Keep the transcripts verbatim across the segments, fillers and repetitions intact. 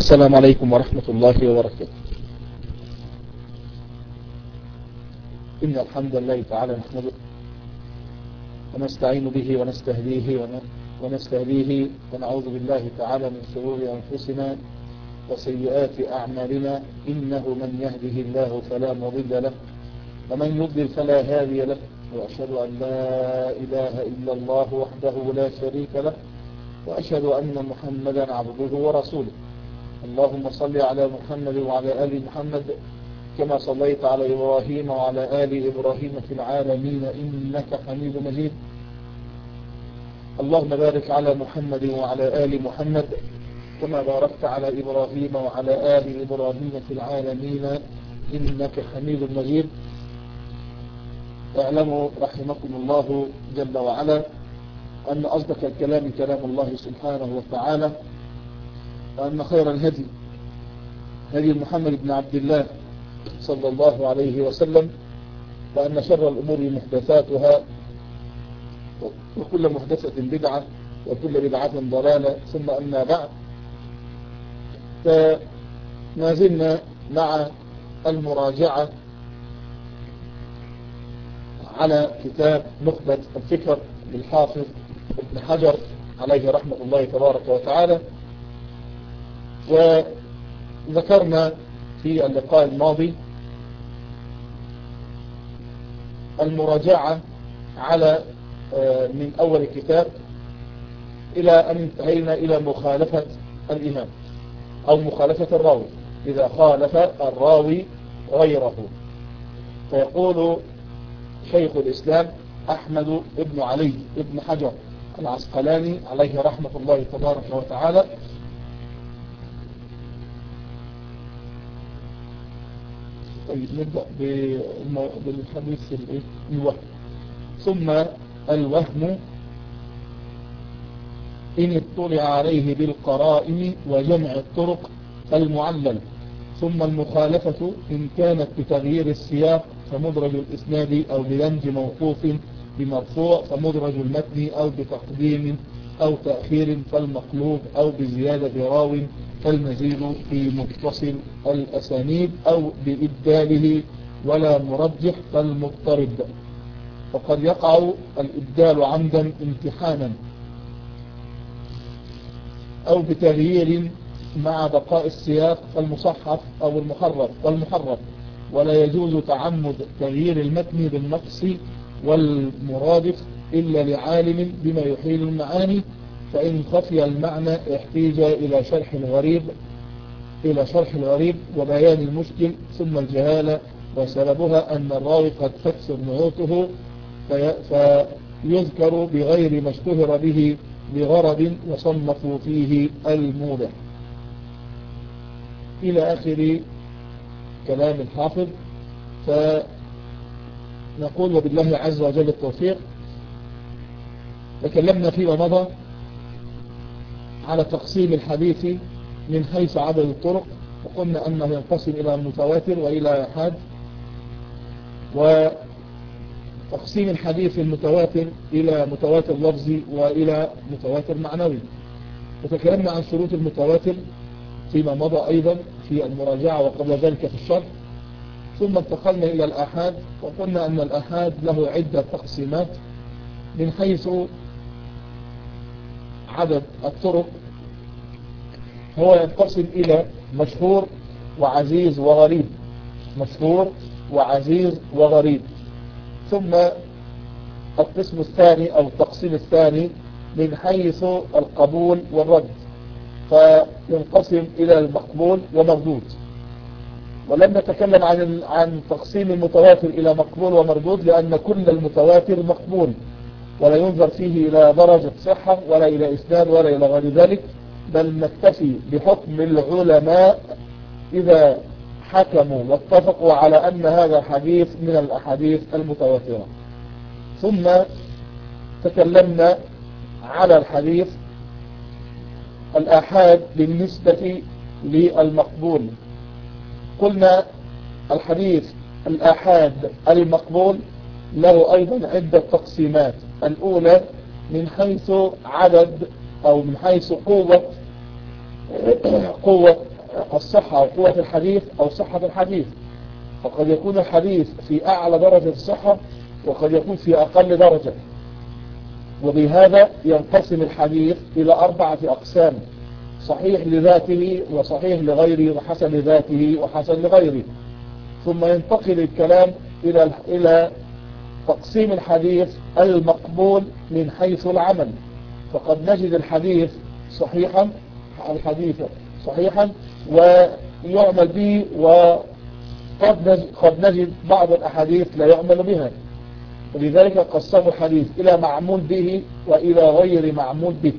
السلام عليكم ورحمة الله وبركاته. إن الحمد لله تعالى نحمده ونستعين به ونستهديه ونستهديه ونعوذ بالله تعالى من شرور أنفسنا وسيئات أعمالنا، إنه من يهده الله فلا مضل له ومن يضلل فلا هادي له، وأشهد أن لا إله إلا الله وحده لا شريك له، وأشهد أن محمدا عبده ورسوله. اللهم صل على محمد وعلى آل محمد كما صليت على إبراهيم وعلى آل إبراهيم في العالمين إنك حميد مجيد. اللهم بارك على محمد وعلى آل محمد كما باركت على إبراهيم وعلى آل إبراهيم في العالمين إنك حميد مجيد. اعلموا رحمكم الله جل وعلا أن أصدق الكلام كلام الله سبحانه وتعالى، وأن خير الهدي هدي محمد بن عبد الله صلى الله عليه وسلم، وأن شر الأمور محدثاتها، وكل محدثة بدعة، وكل بدعة ضلالة، ثم أما بعد. فما زلنا مع المراجعة على كتاب نخبة الفكر للحافظ ابن حجر عليه رحمة الله تبارك وتعالى. وذكرنا في اللقاء الماضي المراجعة على من أول الكتاب إلى أن انتهينا إلى مخالفة الإمام أو مخالفة الراوي إذا خالف الراوي غيره. فيقول شيخ الإسلام أحمد بن علي بن حجر العسقلاني عليه رحمة الله تبارك وتعالى: طيب نبدأ بالحديث الوهم. ثم الوهم إن اطلع عليه بالقرائن وجمع الطرق المعللة. ثم المخالفة إن كانت بتغيير السياق فمدرج الإسناد، أو بدمج موقوف بمرفوع فمدرج المتن، أو بتقديم أو تأخير فالمقلوب، أو بزيادة راو فالمزيد في متصل الأسانيد، أو بإبداله ولا مرجح فالمضطرد. وقد يقع الإبدال عمدا امتحانا أو بتغيير مع بقاء السياق فالمصحف أو المحرف والمحرف. ولا يجوز تعمد تغيير المتن بالنقص والمرادف إلا لعالم بما يحيل المعاني، فإن خفي المعنى احتيج إلى شرح الغريب إلى شرح الغريب وبيان المشكل. ثم الجهالة وسببها أن الراوي قد تكسر نعوته فيذكر بغير ما اشتهر به لغرض وصنفوا فيه الموضع، إلى آخر كلام الحافظ. فنقول وبالله عز وجل التوفيق. تكلمنا فيما مضى على تقسيم الحديث من حيث عدد الطرق، وقلنا أنه ينقسم إلى متواتر وإلى آحاد. وتقسيم الحديث المتواتر إلى متواتر لفظي وإلى متواتر معنوي. وتكلمنا عن شروط المتواتر فيما مضى أيضا في المراجعة وقبل ذلك في الشرح. ثم انتقلنا إلى الآحاد، وقلنا أن الآحاد له عدة تقسيمات من حيث عدد الطرق. هو ينقسم إلى مشهور وعزيز وغريب، مشهور وعزيز وغريب. ثم القسم الثاني أو التقسيم الثاني من حيث القبول والرد، فينقسم إلى المقبول ومردود. ولم نتكلم عن عن تقسيم المتواتر إلى مقبول ومردود، لأن كل المتواتر مقبول ولا ينظر فيه إلى درجة صحة ولا إلى إسناد ولا إلى غير ذلك، بل نكتفي بحكم العلماء إذا حكموا واتفقوا على أن هذا حديث من الأحاديث المتواترة. ثم تكلمنا على الحديث الآحاد بالنسبة للمقبول. قلنا الحديث الآحاد المقبول له أيضا عدة تقسيمات. الأولى من حيث عدد أو من حيث قوة قوة الصحة أو قوة الحديث أو صحة الحديث. فقد يكون الحديث في أعلى درجة الصحة وقد يكون في أقل درجة. وبهذا ينقسم الحديث إلى أربعة أقسام: صحيح لذاته وصحيح لغيره وحسن لذاته وحسن لغيره. ثم ينتقل الكلام إلى إلى تقسيم الحديث المقبول من حيث العمل. فقد نجد الحديث صحيحا الحديث صحيحا ويعمل به، وقد قد نجد بعض الأحاديث لا يعمل بها. ولذلك قسموا الحديث إلى معمول به وإلى غير معمول به.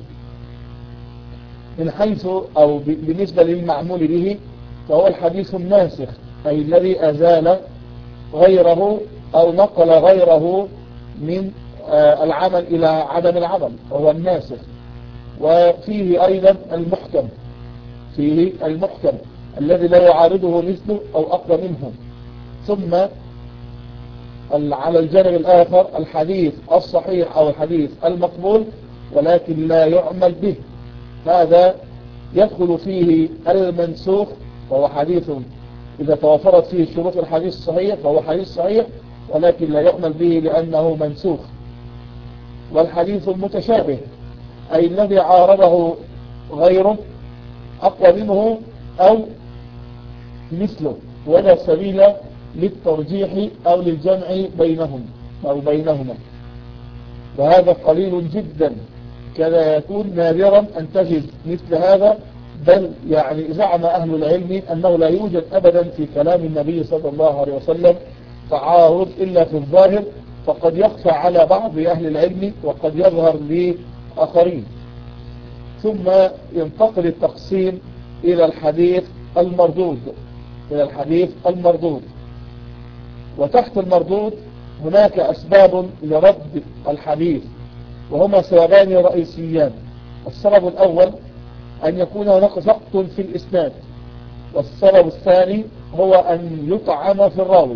من حيث أو بالنسبة للمعمول به فهو الحديث الناسخ، أي الذي أزال غيره أو نقل غيره من العمل إلى عدم العمل، وهو الناسخ. وفيه أيضا المحكم، فيه المحكم الذي لا يعارضه مثله أو أقوى منه. ثم على الجانب الآخر الحديث الصحيح أو الحديث المقبول ولكن لا يعمل به، هذا يدخل فيه المنسوخ، وهو حديث إذا توفرت فيه شروط الحديث الصحيح فهو حديث صحيح ولكن لا يعمل به لأنه منسوخ. والحديث المتشابه أي الذي عارضه غيره أقوى منه أو مثله، ولا سبيل للترجيح أو للجمع بينهم أو بينهما. وهذا قليل جدا، كذا يكون نادرا أن تجد مثل هذا، بل يعني زعم أهل العلم أنه لا يوجد أبدا في كلام النبي صلى الله عليه وسلم تعارض إلا في الظاهر، فقد يخفى على بعض أهل العلم وقد يظهر لآخرين. ثم ينتقل التقسيم إلى الحديث المردود إلى الحديث المردود وتحت المردود هناك أسباب لرد الحديث، وهما سببان رئيسيان. السبب الأول أن يكون هناك سقط في الإسناد، والسبب الثاني هو أن يطعن في الراوي.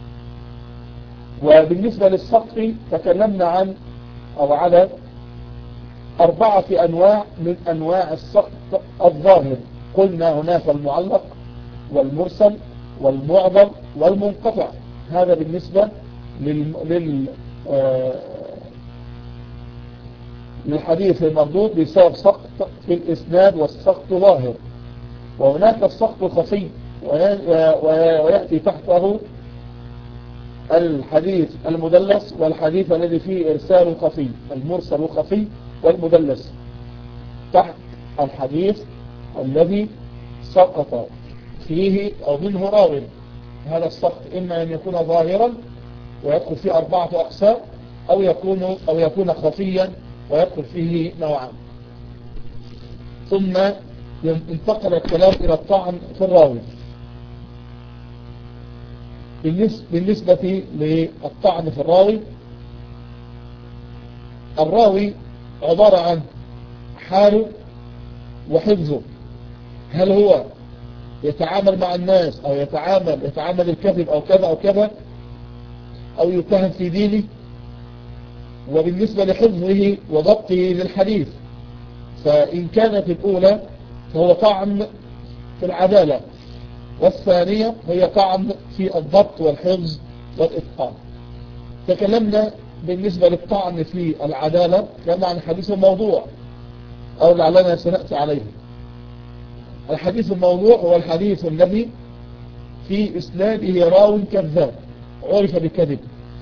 وبالنسبة للسقط تكلمنا عن أو على أربعة أنواع من أنواع السقط الظاهر. قلنا هناك المعلق والمرسل والمعضل والمنقطع. هذا بالنسبة لل... لل... آه... للحديث المردود بسبب سقط في الإسناد، والسقط ظاهر. وهناك السقط خفي ويأتي تحته الحديث المدلس والحديث الذي فيه إرسال خفي، المرسل خفي والمدلس، تحت الحديث الذي سقط فيه أو منه راو. هذا السقط إما أن يكون ظاهرا ويدخل فيه أربعة أقسام، أو يكون أو يكون خفيا ويدخل فيه نوعان. ثم انتقل الكلام إلى الطعن في الراوي. بالنسبة للطعن في الراوي، الراوي عبارة عن حاله وحفظه، هل هو يتعامل مع الناس أو يتعامل يتعامل الكذب أو كذا أو كذا، أو يتهم في دينه. وبالنسبة لحفظه وضبطه للحديث، فإن كانت الأولى فهو طعن في العدالة، والثانية هي طعن في الضبط والحفظ والإتقان. تكلمنا بالنسبة للطعن في العدالة كما عن الحديث الموضوع، أو لعلنا سنأتي عليه. الحديث الموضوع هو الحديث الذي في إسناده راو كذاب عرف بكذب.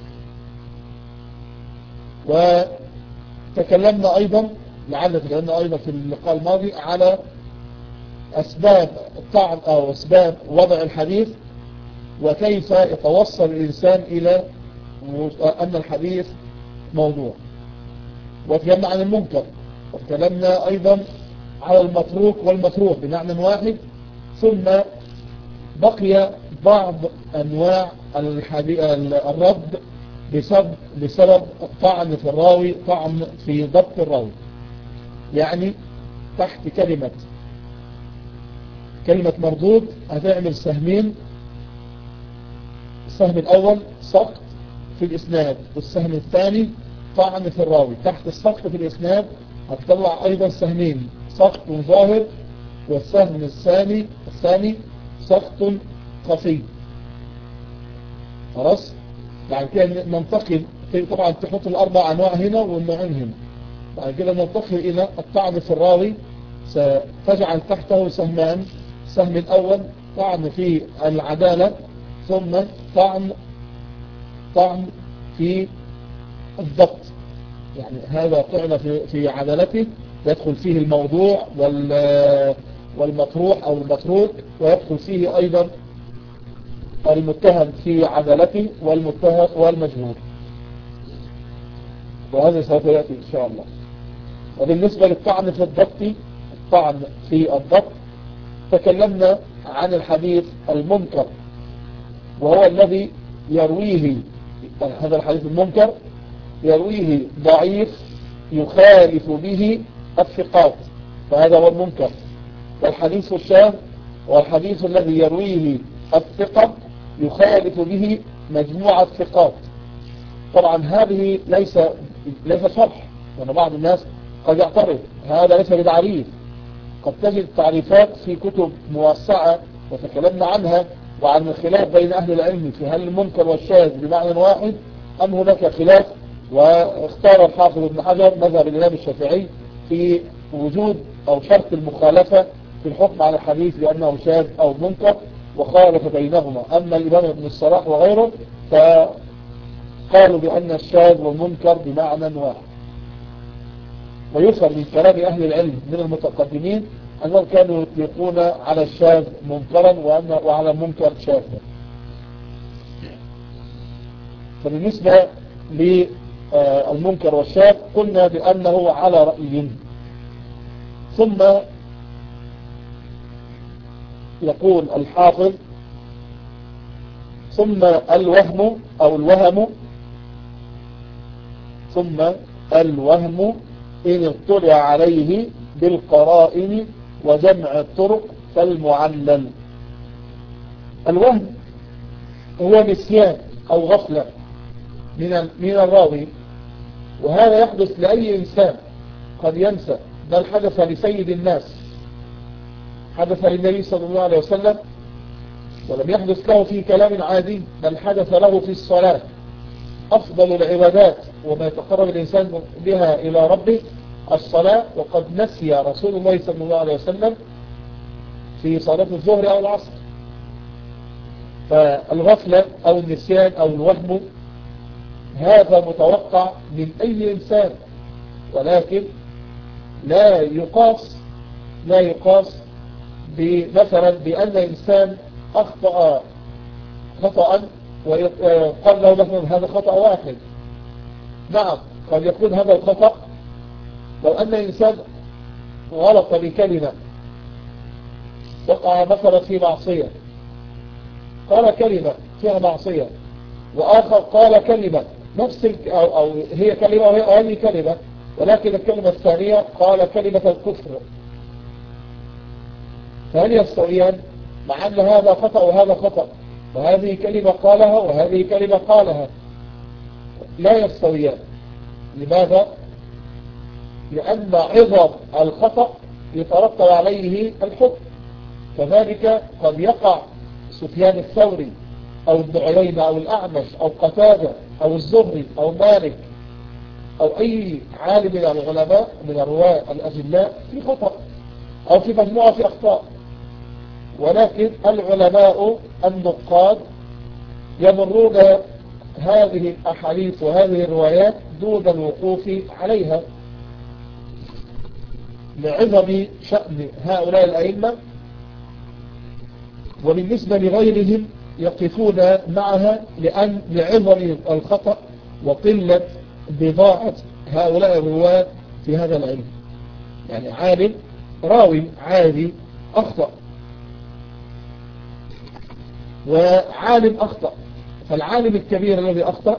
وتكلمنا أيضا لعل تكلمنا أيضا في اللقاء الماضي على أسباب الطعن أو أسباب وضع الحديث، وكيف يتوصل الإنسان إلى أن الحديث موضوع. وتكلمنا عن المنكر، وتكلمنا أيضا على المتروك والمتروك بمعنى واحد. ثم بقي بعض أنواع الرد بسبب, بسبب الطعن في الراوي، طعن في ضبط الراوي. يعني تحت كلمة كلمة مردود هتعمل سهمين. السهم الأول سقط في الإسناد، والسهم الثاني طعن في الراوي. تحت السقط في الإسناد هتطلع أيضا سهمين، سقط ظاهر والسهم الثاني الثاني سقط خفي. خلاص، بعد كده ننتقل طبعا تحط الأربع أنواع هنا والنوعين هنا. بعد كده ننتقل إلى الطعن في الراوي، ستجعل تحته سهمان. السهم الأول طعن في العدالة، ثم طعن طعن في الضبط، يعني هذا طعن في في عدالته، يدخل فيه الموضوع والمطروح أو المتروك، ويدخل فيه أيضا المتهم في عدالته والمتهم والمجهول، وهذا سوف يأتي إن شاء الله. وبالنسبة للطعن في الضبط، الطعن في الضبط تكلمنا عن الحديث المنكر، وهو الذي يرويه هذا الحديث المنكر يرويه ضعيف يخالف به الثقات، فهذا هو المنكر. والحديث الشاذ والحديث الذي يرويه الثقة يخالف به مجموعة ثقات. طبعا هذه ليس ليس شرح، لأن بعض الناس قد يعترض هذا ليس بتعريف. قد تجد تعريفات في كتب موسعة وتكلمنا عنها، وعن الخلاف بين أهل العلم في هل المنكر والشاذ بمعنى واحد أم هناك خلاف. واختار الحافظ ابن حجر مذهب الإمام الشافعي في وجود أو شرط المخالفة في الحكم على الحديث بأنه شاذ أو منكر، وخالف بينهما. أما الإمام ابن الصلاح وغيره فقالوا بأن الشاذ والمنكر بمعنى واحد. ويفهم من كلام أهل العلم من المتقدمين أنهم كانوا يطلقون على الشاذ منكرا وعلى المنكر شاذا. فبالنسبة للمنكر والشاذ قلنا بأنه على رأي. ثم يقول الحافظ ثم الوهم أو الوهم ثم الوهم إن اطلع عليه بالقرائن وجمع الطرق فالمعلل. الوهم هو نسيان أو غفلة من من الراوي، وهذا يحدث لأي إنسان، قد ينسى. بل حدث لسيد الناس، حدث للنبي صلى الله عليه وسلم، ولم يحدث له في كلام عادي، بل حدث له في الصلاة، أفضل العبادات وما يتقرب الإنسان بها إلى ربه الصلاة، وقد نسي رسول الله صلى الله عليه وسلم في صلاة الظهر أو العصر. فالغفلة أو النسيان أو الوهم هذا متوقع من أي إنسان، ولكن لا يقاس لا يقاس مثلا بأن إنسان أخطأ خطأ وقال له مثلا هذا خطأ واحد. نعم قد يكون هذا الخطأ لو أن إنسان غلط بكلمة، وقع مثلا في معصية، قال كلمة فيها معصية، وآخر قال كلمة نفس أو, أو هي كلمة وهي كلمة، ولكن الكلمة الثانية قال كلمة الكفر، فهل يستويان؟ مع أن هذا خطأ وهذا خطأ، وهذه كلمة قالها وهذه كلمة قالها، لا يستويان. لماذا؟ لأن عظم الخطأ يترتب عليه الحكم. كذلك قد يقع سفيان الثوري أو ابن عيينة أو الأعمش أو قتادة أو الزهري أو مالك أو أي عالم من العلماء من الرواة الأجلاء في خطأ أو في مجموعة في أخطاء، ولكن العلماء النقاد يمرون هذه الأحاديث وهذه الروايات دون الوقوف عليها لعظم شأن هؤلاء الأئمة، وبالنسبة لغيرهم يقفون معها لأن لعظم الخطأ وقلة بضاعة هؤلاء الرواة في هذا العلم. يعني عالم راوي عادي أخطأ، وعالم أخطأ، فالعالم الكبير الذي أخطأ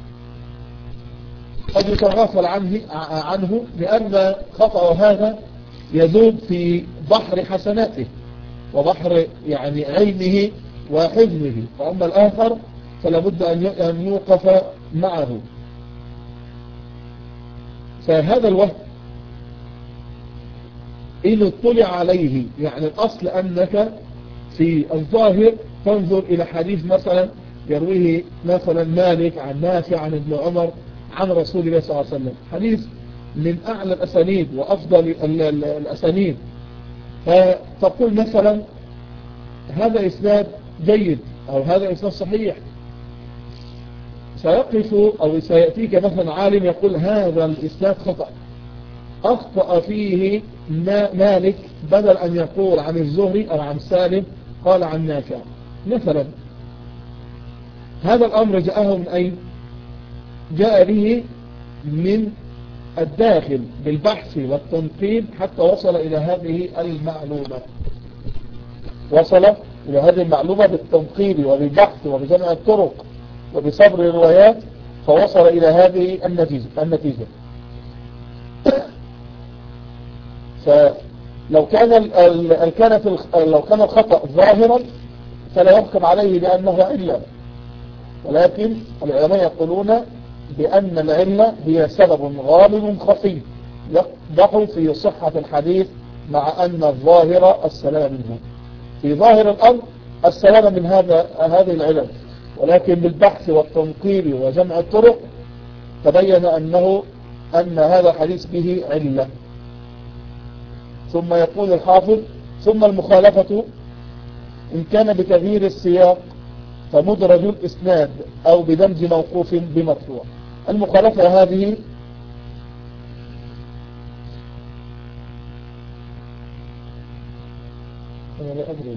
قد يتغافل عنه عنه لأن خطأ هذا يذوب في بحر حسناته وبحر يعني علمه وحزمه، فأما الآخر فلا بد أن يوقف معه. فهذا الوهم إن اطلع عليه، يعني الأصل أنك في الظاهر تنظر إلى حديث مثلا يرويه مثلا مالك عن نافع عن ابن عمر عن رسول الله صلى الله عليه وسلم، حديث من أعلى الأسانيد وأفضل الأسانيد، فتقول مثلا هذا إسناد جيد أو هذا إسناد صحيح. سيقف أو سيأتيك مثلا عالم يقول هذا الإسناد خطأ، أخطأ فيه مالك، بدل أن يقول عن الزهري أو عن سالم قال عن نافع مثلا. هذا الأمر جاءه من أين؟ جاء به من الداخل بالبحث والتنقيب حتى وصل إلى هذه المعلومة، وصل إلى هذه المعلومة بالتنقيب وبالبحث وبجمع الطرق وبصبر الروايات، فوصل إلى هذه النتيجة النتيجة فلو كان كانت لو كان الخطأ ظاهرا فلا يحكم عليه بأنه علة، ولكن العلماء يقولون بأن العلة هي سبب غالب خفي يقدح في صحة الحديث، مع أن الظاهر السلام منه. في ظاهر الأمر السلام من هذا هذه العلل، ولكن بالبحث والتنقيب وجمع الطرق تبين أنه أن هذا الحديث به علة. ثم يقول الحافظ ثم المخالفة إن كان بتغيير السياق فمدرج الإسناد أو بدمج موقوف بمرفوع. المخالفة هذه أنا لا أدري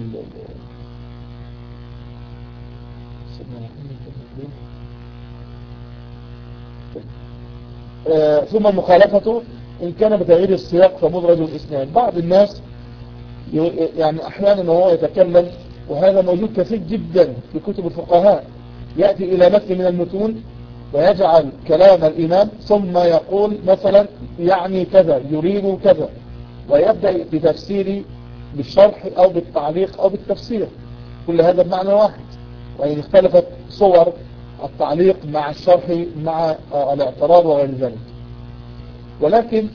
آه ثم المخالفة إن كان بتغيير السياق فمدرج الإسناد. بعض الناس يعني أحيانا هو يتكلم، وهذا موجود كثير جدا في كتب الفقهاء، يأتي إلى متن من المتون ويجعل كلام الإمام ثم يقول مثلا يعني كذا يريد كذا، ويبدأ بتفسير بالشرح أو بالتعليق أو بالتفسير، كل هذا بمعنى واحد، وإن اختلفت صور التعليق مع الشرح مع الاعتراض وغير ذلك. ولكن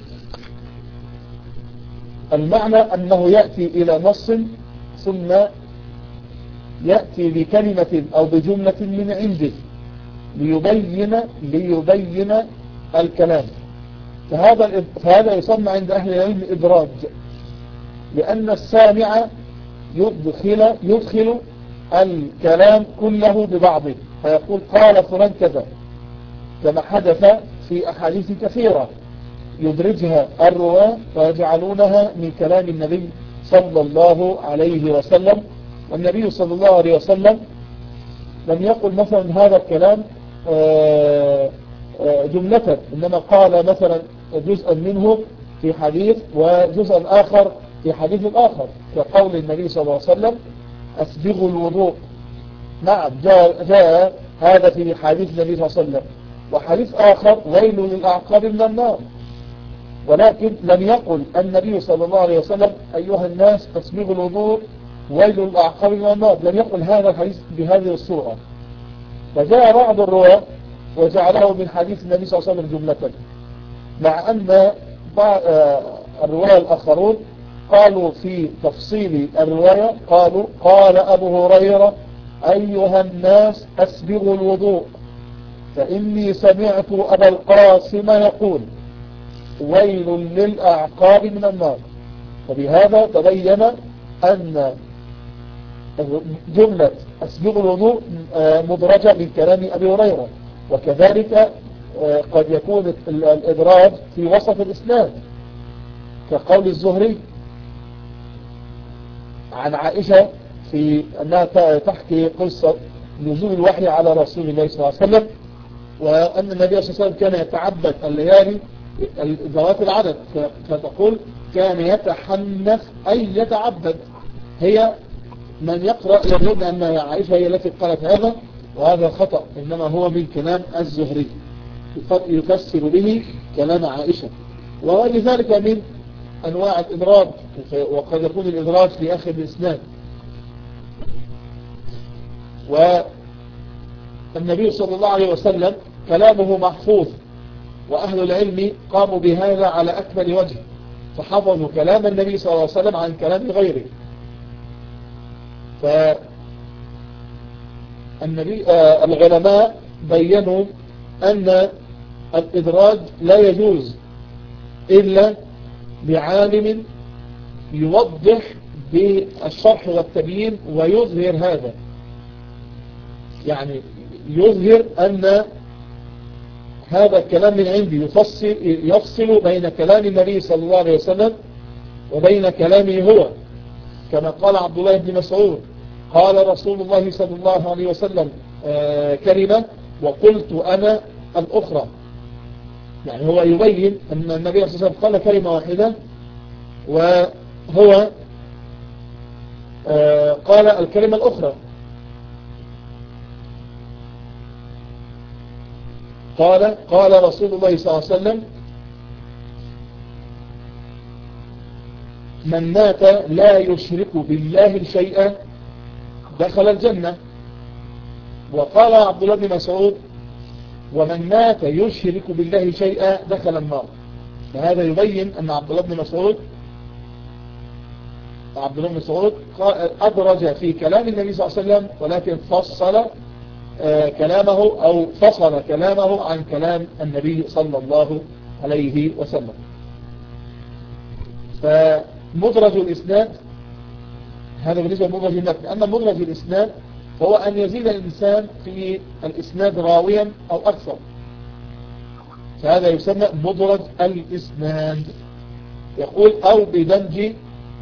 المعنى أنه يأتي إلى نص ثم يأتي بكلمة أو بجملة من عنده ليبين ليبين الكلام، فهذا فهذا يسمى عند أهل العلم إدراج، لأن السامع يدخل يدخل الكلام كله ببعضه، فيقول قال فلان كذا، كما حدث في أحاديث كثيرة يدرجها الرواة ويجعلونها من كلام النبي صلى الله عليه وسلم. والنبي صلى الله عليه وسلم لم يقل مثلا هذا الكلام جملة، إنما قال مثلا جزءا منه في حديث وجزءا آخر في حديث آخر، كقول النبي صلى الله عليه وسلم أسبغوا الوضوء. نعم جاء, جاء هذا في حديث النبي صلى الله عليه وسلم، وحديث آخر ويل للأعقاب من النار، ولكن لم يقل النبي صلى الله عليه وسلم أيها الناس أسبغوا الوضوء ويل للأعقاب من النار، لم يقل هذا الحديث بهذه الصورة. فجاء بعض الرواة وجعله من حديث النبي صلى الله عليه وسلم جملة، مع أن الرواية الآخرون قالوا في تفصيل الرواية قالوا قال أبو هريرة أيها الناس أسبغوا الوضوء فإني سمعت أبا القاسم يقول ويل للأعقاب من النار. وبهذا تبين أن جملة أسبغوا الوضوء مدرجة من كلام أبي هريرة، وكذلك قد يكون الإدراج في وسط الإسناد كقول الزهري عن عائشة في أنها تحكي قصة نزول الوحي على رسول الله صلى الله عليه وسلم، وأن النبي صلى الله عليه وسلم كان يتعبد الليالي ذوات العدد، فتقول كان يتحنث أي يتعبد. هي من يقرأ يظن أن عائشة هي التي قالت هذا، وهذا خطأ، إنما هو من كلام الزهري يفسر به كلام عائشة. وغير ذلك من أنواع الإدراج، وقد يكون الإدراج في آخر الإسناد. والنبي صلى الله عليه وسلم كلامه محفوظ، وأهل العلم قاموا بهذا على أكمل وجه، فحفظوا كلام النبي صلى الله عليه وسلم عن كلام غيره. فالنبي آه العلماء بيّنوا أن الإدراج لا يجوز إلا بعالم يوضح بالشرح والتبيين ويظهر هذا، يعني يظهر أن هذا الكلام من عندي يفصل, يفصل بين كلام النبي صلى الله عليه وسلم وبين كلامه هو، كما قال عبد الله بن مسعود قال رسول الله صلى الله عليه وسلم آه كلمة وقلت أنا الأخرى، يعني هو يبين أن النبي صلى الله عليه وسلم قال كلمة واحدة وهو آه قال الكلمة الأخرى. قال قال رسول الله صلى الله عليه وسلم من مات لا يشرك بالله شيئا دخل الجنة. وقال عبد الله بن مسعود ومن مات يشرك بالله شيئا دخل النار. فهذا يبين أن عبد الله بن مسعود عبد الله بن مسعود أدرج في كلام النبي صلى الله عليه وسلم، ولكن فصل كلامه أو فصل كلامه عن كلام النبي صلى الله عليه وسلم. فمدرج الإسناد هذا بالنسبة لمدرج المتن. أما مدرج الإسناد هو أن يزيد الإنسان في الإسناد راويا أو أكثر، فهذا يسمى مدرج الإسناد. يقول أو بدمج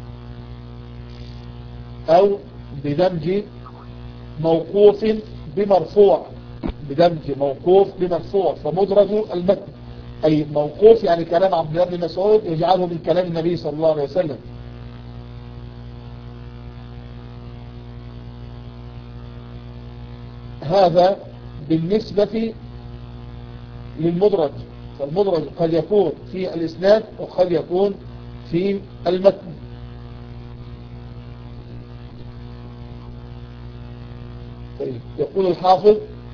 أو بدمج موقوف بمرفوع، بدمج موقوف بمرفوع. فمدرج المتن أي موقوف يعني كلام عبد الله بن مسعود يجعله من كلام النبي صلى الله عليه وسلم. هذا بالنسبة للمدرج. فالمدرج قد يكون في الإسناد وقد يكون في المتن. يقول الحافظ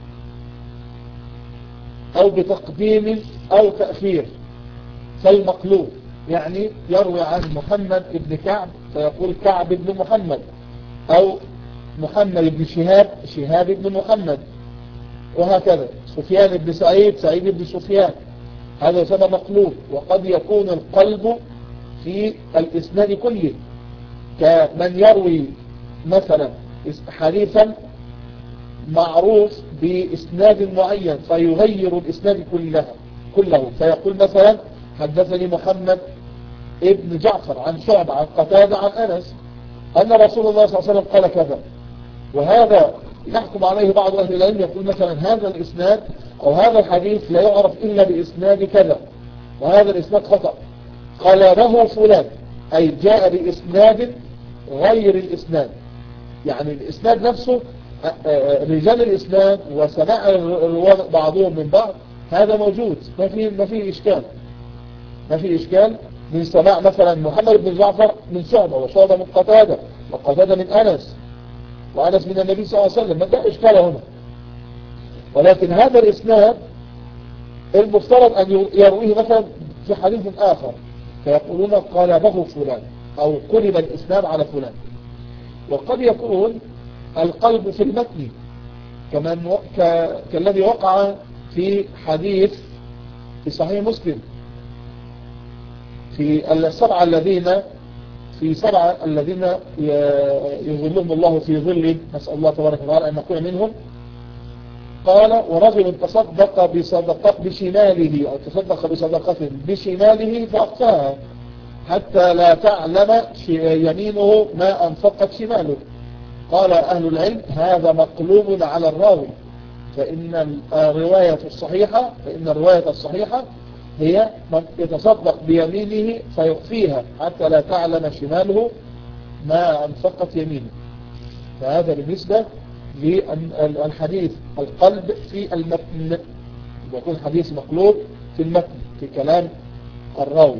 أو بتقديم أو تأخير فالمقلوب، يعني يروي عن محمد بن كعب فيقول كعب بن محمد، أو محمد بن شهاب شهاب بن محمد، وهكذا. سفيان بن سعيد سعيد بن سفيان، هذا يسمى مقلوب. وقد يكون القلب في الإسناد كله، كمن يروي مثلا حديثا معروف بإسناد معين فيغير الإسناد كله كله فيقول مثلا حدثني محمد ابن جعفر عن شعبة عن قتادة عن أنس أن رسول الله صلى الله عليه وسلم قال كذا، وهذا يحكم عليه بعض أهل العلم يقول مثلا هذا الإسناد أو هذا الحديث لا يعرف إلا بإسناد كذا، وهذا الإسناد خطأ، قال له فلان، أي جاء بإسناد غير الإسناد، يعني الإسناد نفسه رجال الإسلام وسماع الرواة بعضهم من بعض هذا موجود، ما في ما في إشكال ما في إشكال من سماع مثلا محمد بن جعفر من شعبة وشعبة من قتادة وقتادة من أنس وأنس من النبي صلى الله عليه وسلم، ما ده إشكال هنا. ولكن هذا الإسناد المفترض أن يرويه مثلا في حديث آخر فيقولون قال له فلان أو قلب الإسناد على فلان. وقد يكون القلب في المتن كمن و... ك... كالذي وقع في حديث في صحيح مسلم في السبعة الذين في سبعة الذين يظلهم الله في ظل، نسأل الله تبارك وتعالى أن نكون منهم. قال ورجل تصدق بصدقة بشماله أو تصدق بصدقة بشماله فأخفاها حتى لا تعلم يمينه ما أنفقت شماله. قال أهل العلم هذا مقلوب على الراوي، فإن الرواية الصحيحة فإن الرواية الصحيحة هي من يتصدق بيمينه فيخفيها حتى لا تعلم شماله ما أنفقت يمينه. فهذا بالنسبة للحديث القلب في المتن، يكون حديث مقلوب في المتن في كلام الراوي.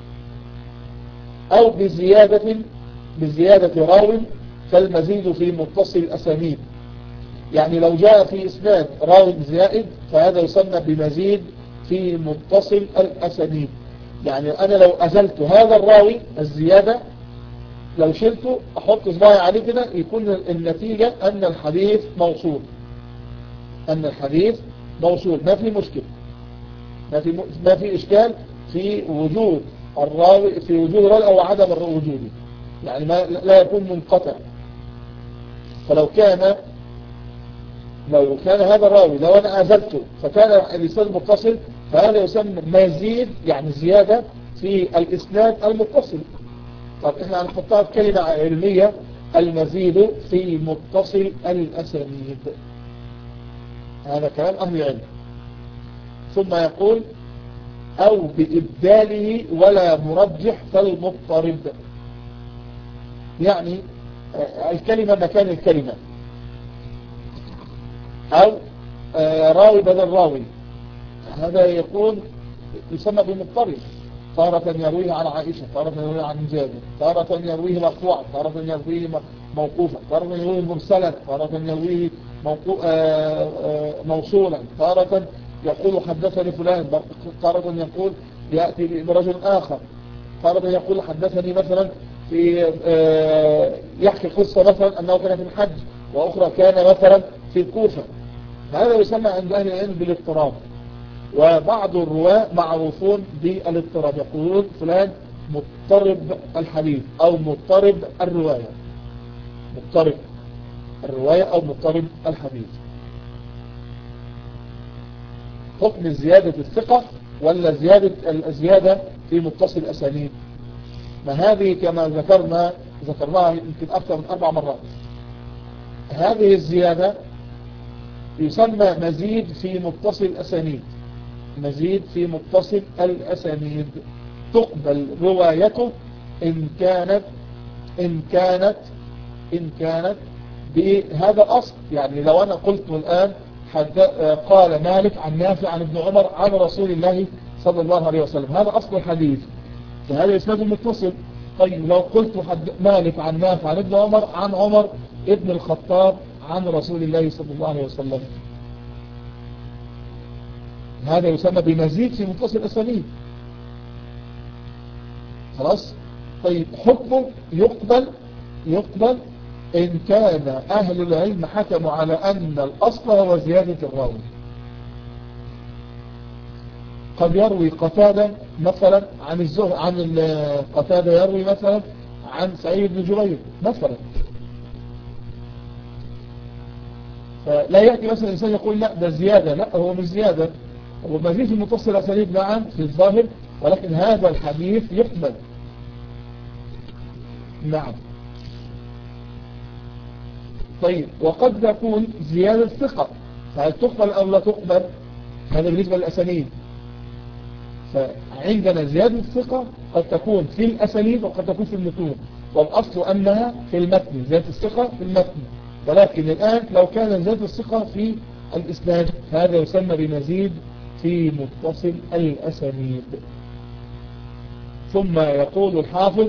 أو بزيادة بزيادة راوي كالمزيد في متصل الأسانيد، يعني لو جاء في إسناد راوي زائد فهذا يسمى بمزيد في متصل الأسانيد. يعني أنا لو أزلت هذا الراوي الزيادة، لو شلته أحط صباعي عليه كده، يكون النتيجة أن الحديث موصول، أن الحديث موصول، ما في مشكلة، ما في ما في إشكال في وجود الراوي، في وجود الراوي أو عدم وجوده، يعني ما لا يكون منقطع. فلو كان لو كان هذا الراوي لو أنا أزلته فكان الإسناد متصل، فهذا يسمى مزيد، يعني زيادة في الإسناد المتصل. طب إحنا هنحطها بكلمة علمية، المزيد في متصل الأسانيد. هذا كلام أهل العلم. ثم يقول أو بإبداله ولا مرجح فالمضطرب، يعني الكلمة مكان الكلمة، أو راوي بدل راوي، هذا يكون يسمى بمضطرب. تارة يرويه عن عائشة، تارة يرويه عن جابر، تارة يرويه مرفوعا، تارة يرويه موقوفا، تارة يرويه مرسلا، تارة يرويه موصولا، تارة يقول حدثني فلان، تارة يقول يأتي برجل آخر، تارة يقول حدثني مثلا في يحكي قصة مثلا أنه كان في الحج، وأخرى كان مثلا في الكوفة. هذا يسمى عند أهل العلم بالاضطراب. وبعض الرواة معروفون بالاضطراب، يقولون فلان مضطرب الحديث أو مضطرب الرواية، مضطرب الرواية أو مضطرب الحديث. حكم زيادة الثقة ولا زيادة الزيادة في متصل الأسانيد؟ ما هذه كما ذكرنا ذكرناها يمكن أكثر من أربع مرات. هذه الزيادة يسمى مزيد في متصل الأسانيد، مزيد في متصل الأسانيد، تقبل روايته إن كانت إن كانت إن كانت بهذا الأصل. يعني لو أنا قلت الآن قال مالك عن نافع عن ابن عمر عن رسول الله صلى الله عليه وسلم، هذا أصل الحديث، فهذا إسناد متصل. طيب لو قلت مالك عن نافع عن ابن عمر عن عمر ابن الخطاب عن رسول الله صلى الله عليه وسلم، هذا يسمى بمزيد في متصل الأسانيد. خلاص. طيب حكمه يقبل يقبل إن كان أهل العلم حكموا على أن الأصل هو زيادة الراوي. قد يروي قتادة مثلا عن الزهر عن قتادة يروي مثلا عن سعيد بن جبير مثلا، فلا يأتي مثلا الإنسان يقول لا ده زيادة، لا هو مش زيادة، هو مزيد في متصل الأسانيد نعم في الظاهر، ولكن هذا الحديث يقبل. نعم. طيب وقد تكون زيادة ثقة، فهل تقبل أو لا تقبل؟ هذا بالنسبة للأسانيد. فعندنا زيادة الثقة قد تكون في الأسانيد وقد تكون في المتون، والأصل أنها في المتن، زيادة الثقة في المتن. ولكن الآن لو كان زيادة الثقة في الإسناد هذا يسمى بمزيد في متصل الأسانيد. ثم يقول الحافظ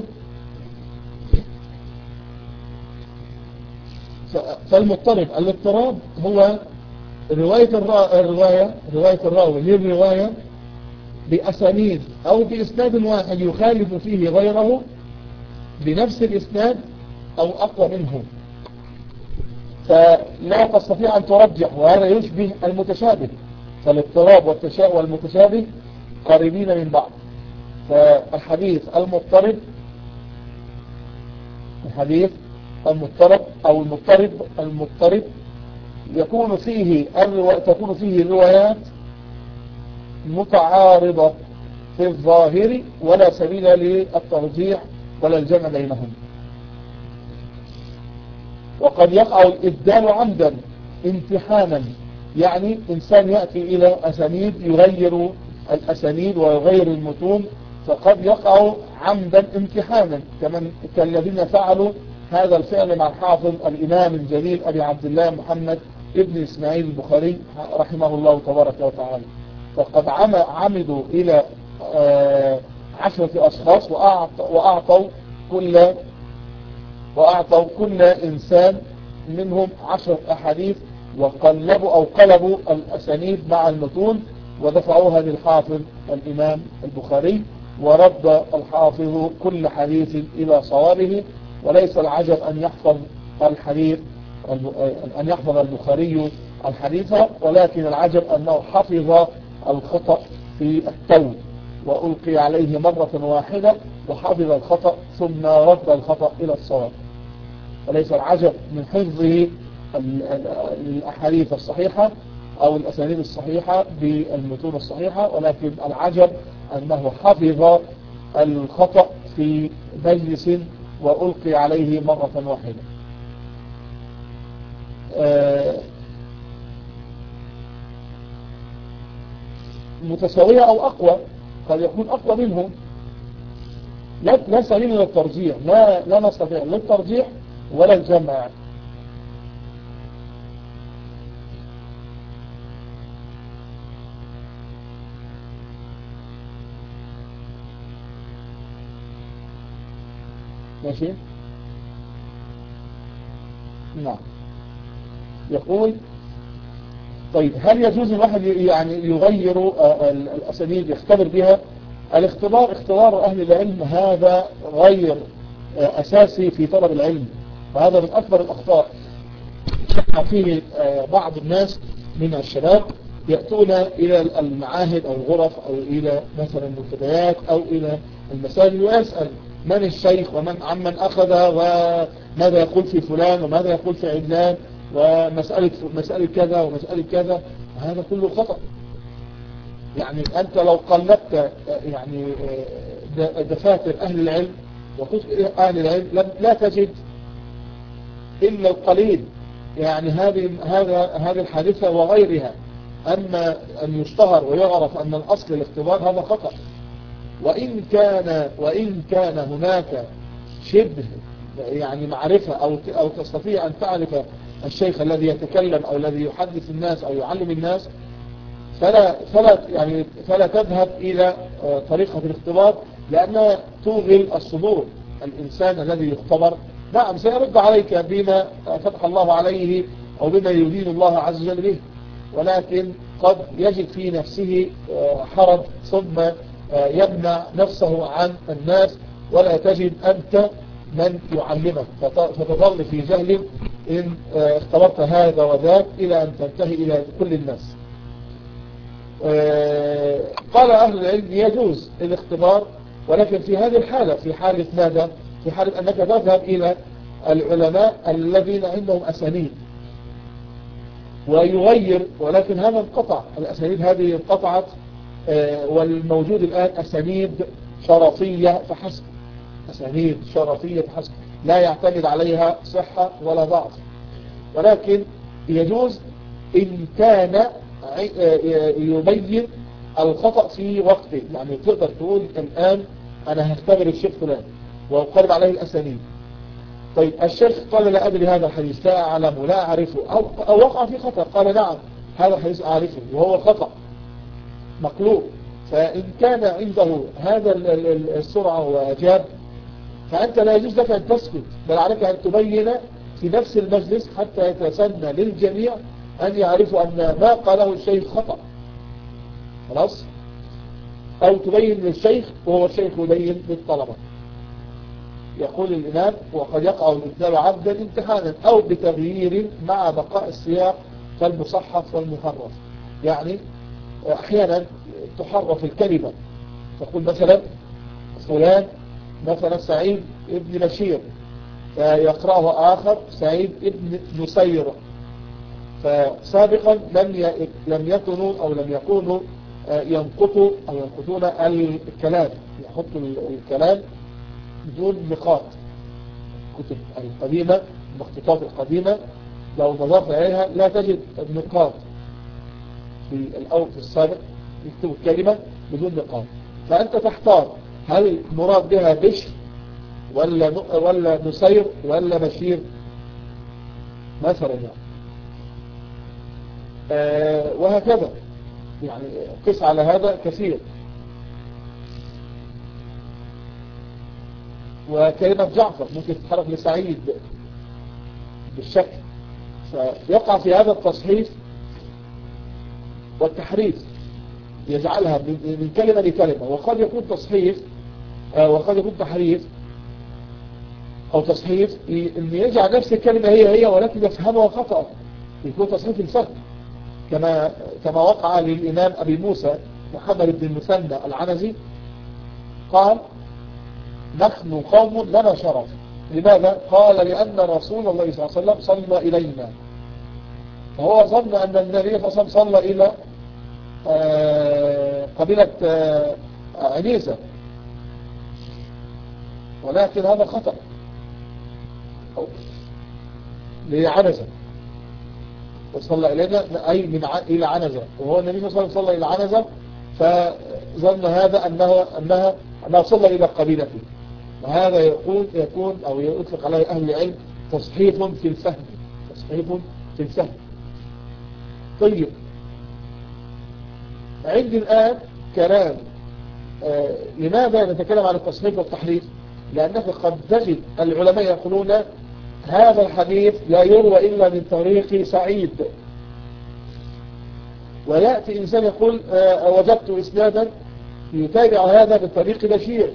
فالمضطرب الاضطراب هو رواية الرواية رواية الراوي للرواية بأسانيد أو بإسناد واحد يخالف فيه غيره بنفس الإسناد أو أقوى منه، فلا تستطيع أن ترجح، وهذا يشبه المتشابه. فالاضطراب والتشابه والمتشابه قريبين من بعض. فالحديث المضطرب الحديث المضطرب أو المضطرب المضطرب يكون فيه تكون فيه الروايات متعارضة في الظاهر ولا سبيل للترجيح ولا الجمع بينهم. وقد يقع الإبدال عمدا امتحانا، يعني إنسان يأتي إلى أسانيد يغير الأسانيد ويغير المتون، فقد يقع عمدا امتحانا كمن كالذين فعلوا هذا الفعل مع الحافظ الإمام الجليل أبي عبد الله محمد ابن إسماعيل البخاري رحمه الله تبارك وتعالى. فقد عمدوا إلى عشرة أشخاص وأعطوا كل وأعطوا كل إنسان منهم عشرة أحاديث، وقلبوا أو قلبوا الأسانيد مع المتون ودفعوها للحافظ الإمام البخاري ورد الحافظ كل حديث إلى صوابه. وليس العجب أن يحفظ الحديث أن يحفظ البخاري الحديث، ولكن العجب أنه حفظ الخطأ في التو وألقي عليه مرة واحدة وحفظ الخطأ ثم رد الخطأ إلى الصواب. وليس العجب من حفظه الأحاديث الصحيحة أو الأسانيد الصحيحة بالمتون الصحيحة، ولكن العجب أنه حفظ الخطأ في مجلس وألقي عليه مرة واحدة. متساوية أو أقوى، قد يكون أقوى منهم. لا لا سبيل للترجيح، لا لا نستطيع للترجيح ولا الجمع. ماشي. نعم. يقول طيب هل يجوز الواحد يعني يغير الأسانيد يختبر بها؟ الاختبار اختبار أهل العلم هذا غير أساسي في طلب العلم، وهذا من أكبر الأخطاء. فيه بعض الناس من الشباب يأتون إلى المعاهد أو الغرف أو إلى مثلا المنتديات أو إلى المساجد ويسأل من الشيخ ومن عمن أخذ وماذا يقول في فلان وماذا يقول في علان ومسألة مسألة كذا ومسألة كذا. هذا كله خطأ. يعني أنت لو قلبت يعني دفاتر أهل العلم وكتب أهل العلم لا تجد إلا القليل يعني هذه هذا هذه الحادثة وغيرها. أما أن يشتهر ويعرف أن الأصل الاختبار هذا خطأ. وإن كان وإن كان هناك شبه يعني معرفة أو أو تستطيع أن تعرف الشيخ الذي يتكلم أو الذي يحدث الناس أو يعلم الناس، فلا فلا يعني فلا تذهب إلى طريقة الاختبار، لأنها توغل الصدور. الإنسان الذي يختبر نعم سيرد عليك بما فتح الله عليه أو بما يدين الله عز وجل به، ولكن قد يجد في نفسه حرج ثم يمنع نفسه عن الناس، ولا تجد أنت من يعلمك فتظل في جهل إن اختبرت هذا وذاك إلى أن تنتهي إلى كل الناس. قال أهل العلم يجوز الاختبار، ولكن في هذه الحالة في حالة ماذا؟ في حالة أنك تذهب إلى العلماء الذين عندهم أسانيد ويغير، ولكن هذا انقطع، الأسانيد هذه انقطعت والموجود الآن أسانيد شرفية فحسب، أسانيد شرفية فحسب لا يعتمد عليها صحة ولا ضعف. ولكن يجوز إن كان يبين الخطأ في وقته. يعني تقدر تقول الآن أنا هختبر الشيخ فلان وأقرب عليه الأسانيد. طيب الشيخ قال لا أدري هذا الحديث، لا أعلمه لا أعرفه، أو, أو وقع في خطأ قال نعم هذا الحديث أعرفه وهو خطأ مقلوب. فإن كان عنده هذا السرعة وأجاب فأنت لا يجوز لك أن تسكت، بل عليك أن تبين في نفس المجلس حتى يتسنى للجميع أن يعرفوا أن ما قاله الشيخ خطأ. خلاص؟ أو تبين للشيخ وهو الشيخ يبين للطلبة. يقول الإمام وقد يقع الإبدال عبدا امتحانا أو بتغيير مع بقاء السياق كالمصحف والمحرف. يعني أحيانا تحرف الكلمة، تقول مثلا فلان مثلا سعيد ابن بشير فيقرأه آخر سعيد ابن نسير، فسابقا لم لم يكونوا أو لم يكونوا ينقطوا أو ينقطون الكلام، يحطوا الكلام بدون نقاط. الكتب القديمة المخطوطات القديمة لو نظرت عليها لا تجد النقاط في الأول في السابق، يكتبوا الكلمة بدون نقاط. فأنت تحتار هل مراد بها بشر ولا ولا نسير ولا بشير مثلا يعني. آه وهكذا يعني قس على هذا كثير. وكلمة جعفر ممكن تتحرك لسعيد بالشكل، فيقع في هذا التصحيف والتحريف يجعلها من كلمة لكلمة. وقد يكون تصحيف آه وقد يكون تحريف أو تصحيف إن يجعل نفس الكلمة هي هي ولكن يفهمها خطأ، يكون تصحيف الفهم، كما كما وقع للإمام أبي موسى محمد بن المثنى العنزي، قال نحن قوم لنا شرف. لماذا؟ قال لأن رسول الله صلى الله عليه وسلم صلى إلينا، فهو ظن أن النبي صلى الله عليه وسلم صلى إلى آه قبيلة آه عنيزة، ولكن هذا خطأ لعنزة، وصلى إلينا أي من ع... إلى عنزة، وهو النبي صلى الله عليه وسلم صلى إلى عنزة، فظن هذا أنه أنها أنه صلى إلى قبيلته، وهذا يقول يكون أو يطلق عليه أهل العلم تصحيف في الفهم، تصحيف في الفهم. طيب عندي الآن كلام آه لماذا نتكلم عن التصحيف والتحريف؟ لأنك قد تجد العلماء يقولون هذا الحديث لا يروى إلا من طريق سعيد، ويأتي إنسان يقول آه وجدت إسنادا يتابع هذا من طريق بشير،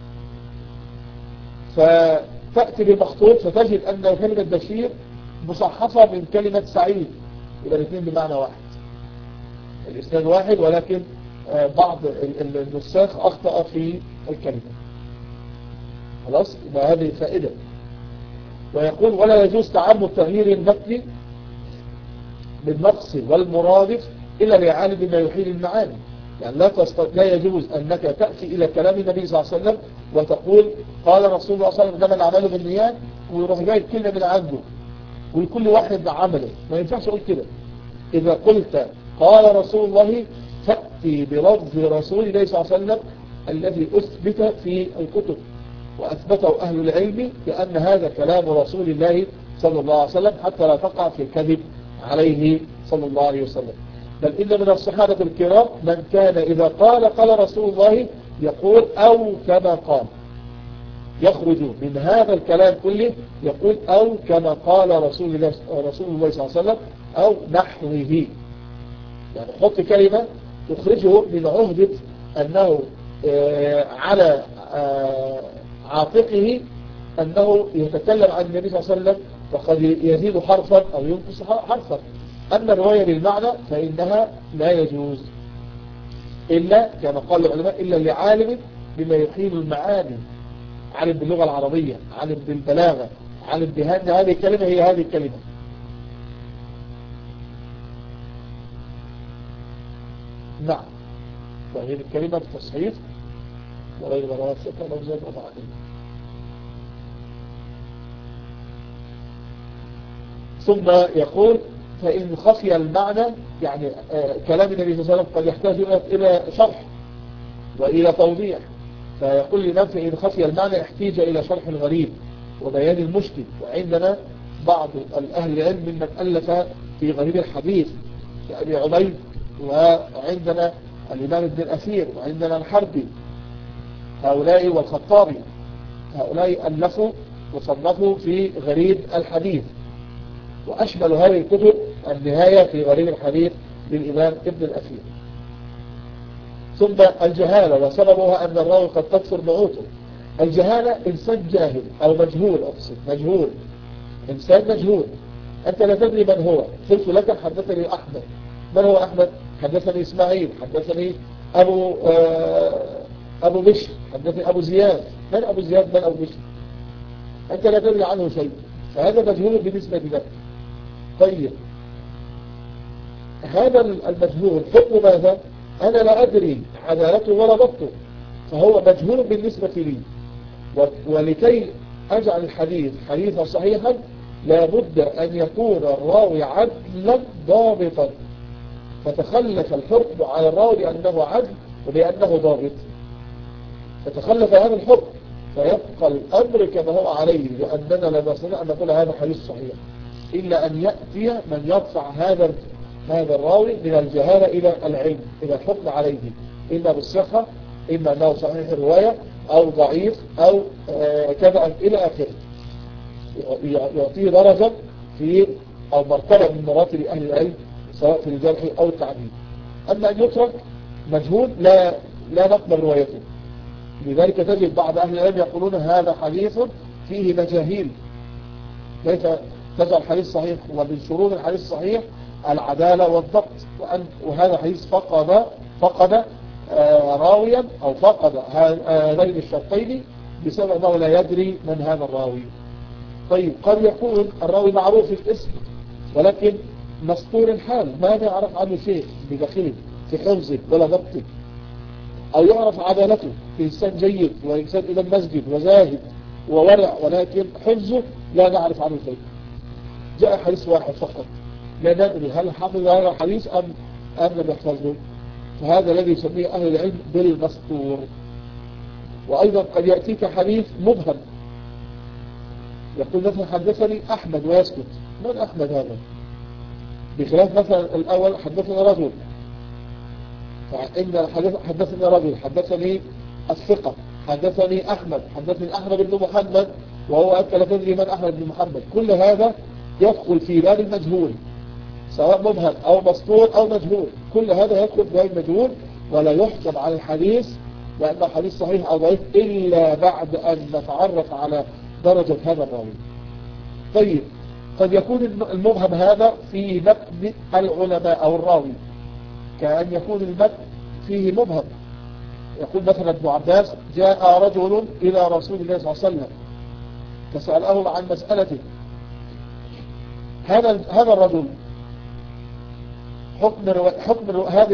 فتأتي بالمخطوط فتجد أن كلمة بشير مصحفة من كلمة سعيد، يبقى الاثنين بمعنى واحد، الإسناد واحد ولكن آه بعض النساخ أخطأ في الكلمة. خلاص، يبقى هذه فائدة. ويقول ولا يجوز تعمد تغيير المتن بالنقص والمرادف إلا لعالم بما يحيل المعاني، يعني لا, تست... لا يجوز أنك تأتي إلى كلام النبي صلى الله عليه وسلم وتقول قال رسول الله صلى الله عليه وسلم إنما الأعمال بالنيات، ويروح جايب كلمة من عنده وكل واحد بعمله، ما ينفعش أقول كده. إذا قلت قال رسول الله فأتي بلفظ رسول الله صلى الله عليه وسلم الذي أثبت في الكتب وأثبته أهل العلم بأن هذا كلام رسول الله صلى الله عليه وسلم، حتى لا تقع في الكذب عليه صلى الله عليه وسلم. بل إن من الصحابة الكرام من كان إذا قال قال رسول الله يقول أو كما قال، يخرج من هذا الكلام كله يقول أو كما قال رسول الله, رسول الله صلى الله عليه وسلم أو نحوه، يعني حط كلمة تخرجه من عهدة أنه آه على آه عاتقه أنه يتكلم عن النبي صلى الله عليه وسلم، وقد يزيد حرفا أو ينقص حرفا. أما الرواية بالمعنى فإنها لا يجوز إلا كما قال العلماء إلا لعالم بما يحيل المعاني، عالم باللغة العربية، عالم بالبلاغة، عالم بهذه هذه الكلمة هي هذه الكلمة. نعم، وهي الكلمة بالتصحيف وغير مرات ستة لو زاد وضعين. ثم يقول فإن خفي المعنى، يعني آه كلام النبي صلى الله عليه وسلم قد يحتاج إلى شرح وإلى توضيح، فيقول لنا فإن خفي المعنى احتاج إلى شرح الغريب وبيان المشكل. وعندنا بعض الأهل العلم ممن ألف في غريب الحديث كأبي عبيد، وعندنا الإمام ابن الأثير، وعندنا الحربي، هؤلاء والخطابي، هؤلاء ألفوا وصنفوا في غريب الحديث. وأشمل هذه الكتب النهاية في غريب الحديث للإمام ابن الأثير. ثم الجهالة وسببها أن الراوي قد تكثر نعوته. الجهالة إنسان جاهل أو مجهول، أقصد مجهول، إنسان مجهول، أنت لا تدري من هو. قلت لك حدثني أحمد، من هو أحمد؟ حدثني إسماعيل، حدثني أبو آه أبو بشر، حدثني أبو زياد. من أبو زياد؟ من أبو بشر؟ أنت لا تدري عنه شيء، فهذا مجهول بالنسبة لك. طيب هذا المجهول حكم ماذا؟ أنا لا أدري عدالته ولا ضبطه، فهو مجهول بالنسبة لي. ولكي أجعل الحديث حديثا صحيحا لابد أن يكون الراوي عدلا ضابطا، فتخلف الحكم على الراوي لأنه عدل ولأنه ضابط، فتخلف هذا الحكم فيبقى الأمر كما هو عليه، لأننا لا نستطيع أن نقول هذا حديث صحيح إلا أن يأتي من يدفع هذا هذا الراوي من الجهالة إلى العلم، إلى الحكم عليه، إما بالصحة، إما أنه صحيح الرواية أو ضعيف أو آه كذا إلى آخره، يعطيه درجة في أو مرتبة من مراتب أهل العلم سواء في الجرح أو التعديل. أما أن يترك مجهول لا لا نقبل روايته، لذلك تجد بعض أهل العلم يقولون هذا حديث فيه مجاهيل. كيف تجعل حديث صحيح؟ ومن شروط الحديث الصحيح العدالة والضبط، وأن وهذا حديث فقد فقد آه راويا أو فقد هذين الشرطين بسبب أنه لا يدري من هذا الراوي. طيب قد يكون الراوي معروف الاسم ولكن مستور الحال، ما يعرف عنه شيء بداخله في حفظه ولا ضبطه، أو يعرف عدالته في إنسان جيد وإنسان إلى المسجد وزاهد وورع، ولكن حفظه لا نعرف عنه شيء. جاء حديث واحد فقط لا ندري هل حفظ هذا الحديث أم أم لم يحفظه، فهذا الذي يسميه أهل العلم بالمستور. وأيضا قد يأتيك حديث مبهم، يقول مثلا حدثني أحمد ويسكت، من أحمد هذا؟ بخلاف مثلا الأول حدثنا رجل، فإن حدثني رجل، حدثني الثقة، حدثني أحمد، حدثني أحمد بن محمد، وهو أنت لا تدري من أحمد بن محمد. كل هذا يدخل في باب المجهول، سواء مبهم أو مسطور أو مجهول، كل هذا يدخل في باب المجهول، ولا يحكم على الحديث لأنه حديث صحيح أو ضعيف إلا بعد أن نتعرف على درجة هذا الراوي. طيب قد يكون المبهم هذا في متن العلماء أو الراوي، كأن يكون المتن فيه مبهم. يقول مثلا ابن عباس جاء رجل إلى رسول الله صلى الله عليه وسلم فسأله عن مسألته. هذا هذا الرجل حكم حكم هذه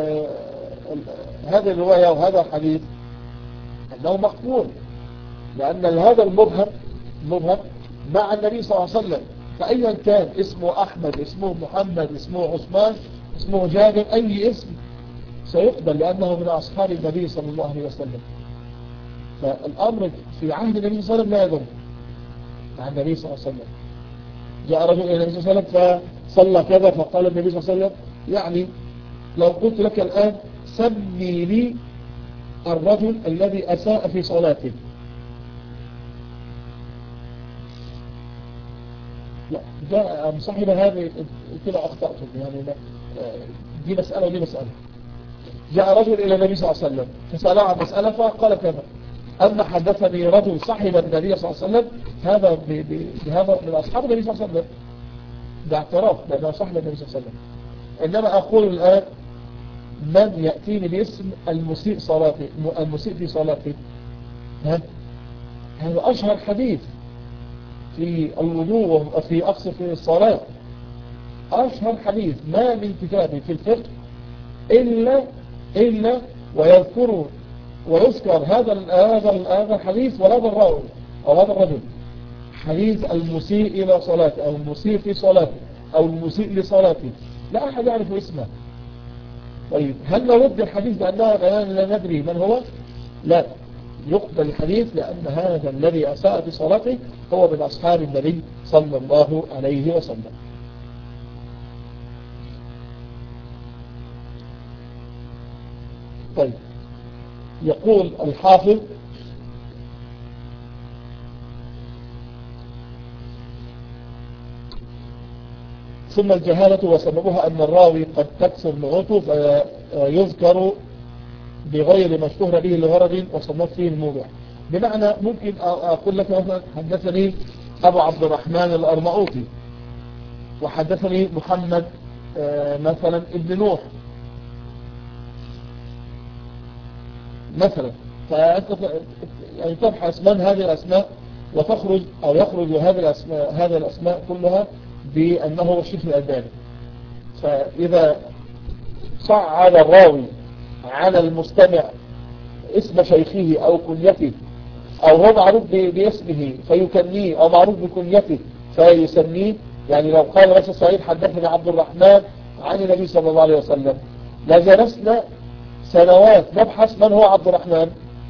هذه الرواية وهذا الحديث أنه مقبول، لأن هذا المبهم مبهم مع النبي صلى الله عليه وسلم، فأيا كان اسمه أحمد، اسمه محمد، اسمه عثمان، اسمه جابر، أي اسم سيقبل لأنه من أصحاب النبي صلى الله عليه وسلم. فالأمر في عهد النبي صلى الله عليه وسلم لا يضر مع النبي صلى الله عليه وسلم. جاء رجل إلى النبي صلى الله عليه وسلم فصلى كذا، فقال النبي صلى الله عليه وسلم يعني لو قلت لك الآن سمي لي الرجل الذي أساء في صلاته، لا جاء صاحب هذه كده أخطأتم، يعني دي مسألة ودي مسألة. جاء رجل إلى النبي صلى الله عليه وسلم فسأله عن مسألة فقال كذا، أما حدثني رجل صاحب النبي صلى الله عليه وسلم، هذا بهذا من أصحاب النبي صلى الله عليه وسلم، ده اعتراف بأنه صاحب النبي صلى الله عليه وسلم. إنما أقول الآن من يأتيني باسم المسيء صلاته، المسيء في صلاته، هذا أشهر حديث في الوضوء وفي أقصى في الصلاة، أشهر حديث ما من كتاب في الفقه إلا إلا ويذكر ويذكر هذا هذا هذا الحديث وهذا الراوي أو هذا الرجل، حديث المسيء إلى صلاته أو المسيء في صلاته أو المسيء لصلاته، لا أحد يعرف اسمه. طيب هل نرد الحديث بأنه لا ندري من هو؟ لا، يقبل الحديث لأن هذا الذي أساء في صلاته هو من أصحاب النبي صلى الله عليه وسلم. طيب يقول الحافظ ثم الجهالة وسببها أن الراوي قد تكسر لغته فيذكر بغير ما اشتهر به لغرض وصنف فيه الموضع. بمعنى ممكن أقول لك مثلا حدثني أبو عبد الرحمن الأرمعوطي وحدثني محمد مثلا ابن نوح مثلا، فأنت يعني تبحث من هذه الأسماء وتخرج أو يخرج هذه الأسماء هذه الأسماء كلها بأنه هو الشيخ الألباني. فإذا صعد الراوي على المستمع اسم شيخه أو كنيته أو هو معروف باسمه فيكنيه أو معروف بكنيته فيسميه، يعني لو قال رسول سعيد حدثني عبد الرحمن عن النبي صلى الله عليه وسلم لجلسنا سنوات نبحث من هو عبد الرحمن،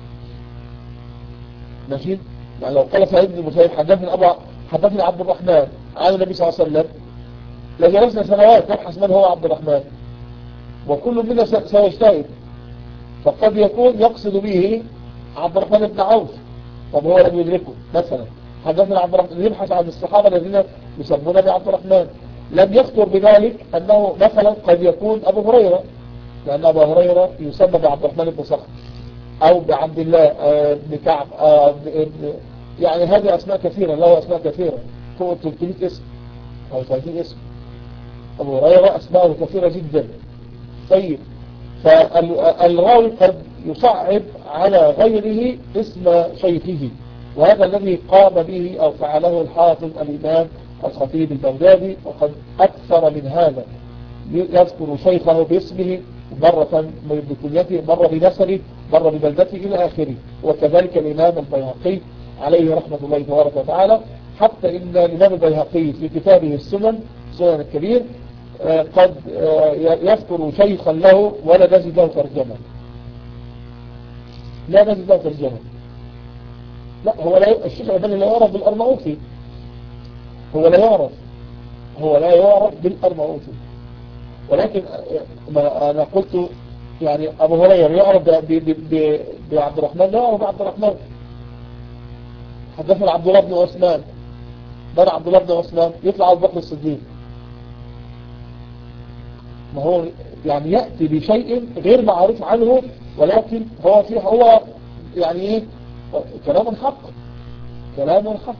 ماشي؟ يعني لو قال سعيد بن المسيب حدثني أبو حدثني عبد الرحمن عن النبي صلى الله عليه وسلم لجلسنا سنوات نبحث من هو عبد الرحمن، وكل منا سيجتهد، فقد يكون يقصد به عبد الرحمن بن عوف، طب هو لم يدركه مثلا. حدثنا عبد الرحمن يبحث عن الصحابة الذين يسمون بعبد الرحمن، لم يخطر بذلك أنه مثلا قد يكون أبو هريرة، لأن أبو هريرة يسمى بعبد الرحمن بن صخر، أو بعبد الله بكعب، يعني هذه أسماء كثيرة، له أسماء كثيرة فوق ثلاثمائة اسم أو ثلاثين اسم. أبو هريرة أسماءه كثيرة جدا. طيب، فالراوي قد يصعب على غيره اسم شيخه، وهذا الذي قام به أو فعله الحافظ الإمام الخطيب البغدادي، وقد أكثر من هذا، يذكر شيخه باسمه مرة بكنيته، مرة بنسبه، مرة ببلدته إلى آخره. وكذلك الإمام البيهقي عليه رحمة الله تبارك وتعالى، حتى إن الإمام البيهقي في كتابه السنن السنن الكبير قد يذكر شيخا له ولا نجد له ترجمة، لا نجد له ترجمة. لا، هو لا، الشيخ الألباني لا يعرف بالأرناؤوطي، هو لا يعرف هو لا يعرف بالأرناؤوطي. ولكن ما أنا قلت يعني أبو هريرة يعرف بعبد الرحمن، لا يعرف بعبد الرحمن. حدثنا عبد الله بن عثمان، من عبد الله بن عثمان؟ يطلع أبو بكر الصديق. ما هو يعني يأتي بشيء غير معروف عنه، ولكن هو فيه هو يعني ايه، كلام حق، كلام حق.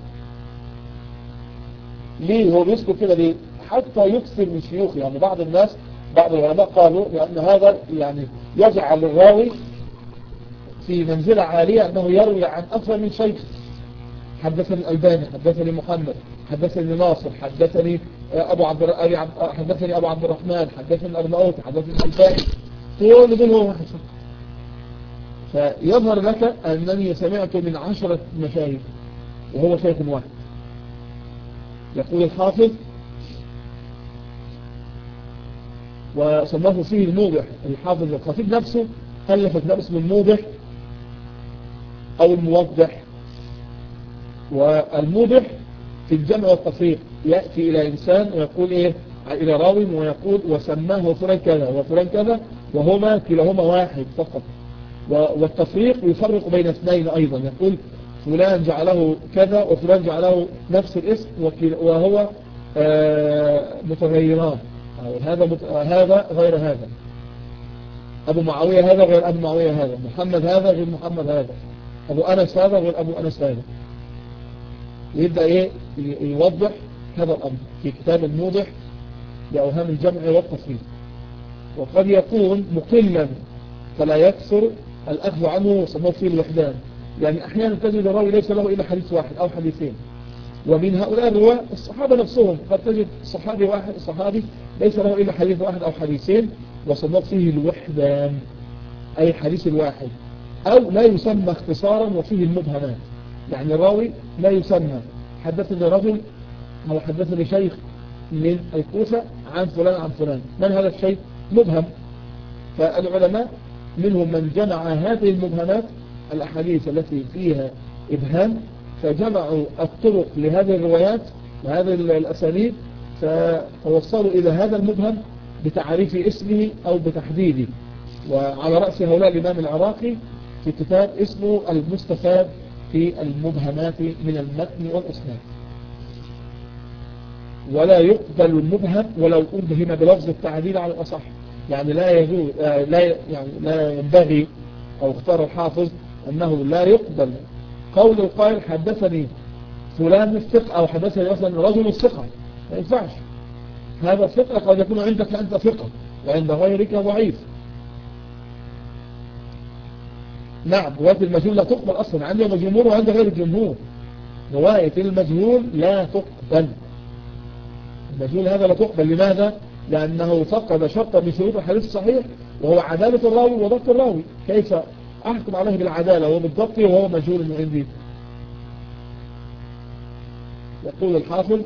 ليه هو بيذكر كده؟ ليه؟ حتى يكثر من شيوخ. يعني بعض الناس، بعض العلماء قالوا لأن هذا يعني يجعل الراوي في منزلة عالية، أنه يروي عن أكثر من شيخ. حدثني الألباني، حدثني محمد، حدثني ناصر، حدثني أبو عبد حدثني أبو عبد الرحمن، حدثني الأرناؤوطي، حدثني الألباني، كل دول هو واحد. فيظهر لك أنني سمعت من عشرة مشايخ وهو شيخ واحد. يقول الحافظ وصنفه فيه الموضح، الحافظ الخطيب نفسه ألف كتاب اسمه الموضح أو الموضح. والموضح في الجمع والتفريق يأتي إلى إنسان ويقول إيه، إلى راوي ويقول وسماه فلان كذا وفلان كذا، وهما كلاهما واحد فقط. والتفريق يفرق بين اثنين أيضا، يقول فلان جعله كذا وفلان جعله نفس الاسم وهو متغيران، هذا هذا غير هذا، أبو معاوية هذا غير أبو معاوية هذا، محمد هذا غير محمد هذا، أبو أنس هذا غير أبو أنس هذا. يبدأ إيه يوضح هذا الأمر في كتاب الموضح لأوهام الجمع والتفريق. وقد يكون مقلا فلا يكثر الأخذ عنه وصنف فيه الوحدان، يعني أحيانا تجد الراوي ليس له إلا حديث واحد أو حديثين. ومن هؤلاء الرواة الصحابة نفسهم، قد تجد صحابي واحد صحابي ليس له إلا حديث واحد أو حديثين وصنف فيه الوحدان، أي حديث الواحد، أو لا يسمى اختصارا وفيه المبهمات. يعني الراوي لا يسمى حدثني رجل أو حدثني شيخ من الكوفة عن فلان عن فلان، من هذا الشيخ؟ مبهم. فالعلماء منهم من جمع هذه المبهمات، الأحاديث التي فيها إبهام، فجمعوا الطرق لهذه الروايات وهذه الأسانيد، فوصلوا إلى هذا المبهم بتعريف اسمه أو بتحديده. وعلى رأس هؤلاء الإمام العراقي في كتاب اسمه المستفاد في المبهمات من المتن والإسناد. ولا يقبل المبهم ولو أبهم بلفظ التعديل على الأصح، يعني لا يجوز لا يعني لا ينبغي، أو اختار الحافظ أنه لا يقبل قول القائل حدثني فلان الثقة أو حدثني مثلا رجل الثقة، ما ينفعش. هذا الثقة قد يكون عندك أنت ثقة وعند غيرك ضعيف. نعم، رواية المجهول لا تقبل أصلا عند الجمهور وعند غير الجمهور. رواية المجهول لا تقبل، المجهول هذا لا تقبل. لماذا؟ لأنه فقد شرطا من شروط الحديث الصحيح وهو عدالة الراوي وضبط الراوي. كيف أحكم عليه بالعدالة وبالضبط وهو مجهول من عندي؟ يقول الحافظ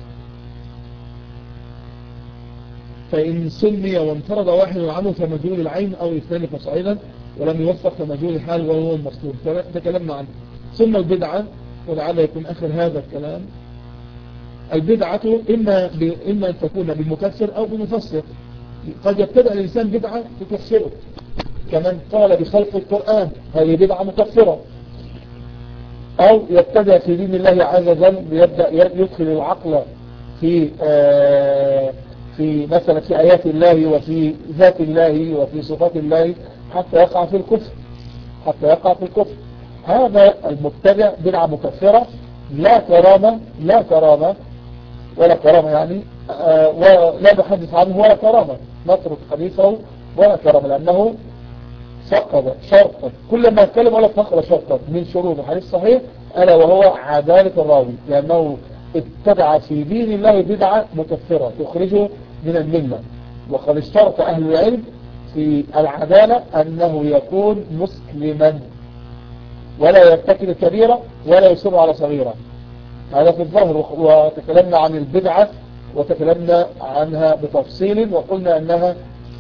فإن سمي وانفرد واحد عنه فمجهول العين أو اثنان فصعيدا، ولم يوفق فمجهول الحال وهو المصلوب. تكلمنا عنه. ثم البدعة، ولعل يكون آخر هذا الكلام، البدعة إما, إما أن تكون بالمكسر أو بالمفسر. قد يبتدأ الإنسان بدعة تكسره، كمن قال بخلق القرآن، هذه بدعة مكفرة. أو يبتدأ في دين الله عز وجل يبدأ يدخل العقل في آه في مثلا في آيات الله وفي ذات الله وفي صفات الله حتى يقع في الكفر. حتى يقع في الكفر. هذا المبتدع بدعة مكفرة، لا كرامة لا كرامة ولا كرامة يعني آه ولا نحدث عنه ولا كرامة، نترك حديثه ولا كرامة، لأنه فقد شرطا كل ما يتكلم ولا فقد شرطا من شروط الحديث الصحيح، ألا وهو عدالة الراوي، لأنه اتبع في دين الله بدعة مكفرة تخرجه من الملة. وقد اشترط أهل العلم في العدالة أنه يكون مسلما ولا يرتكب كبيرة ولا يصر على صغيرة. هذا في الظاهر. وتكلمنا عن البدعة وتكلمنا عنها بتفصيل، وقلنا أنها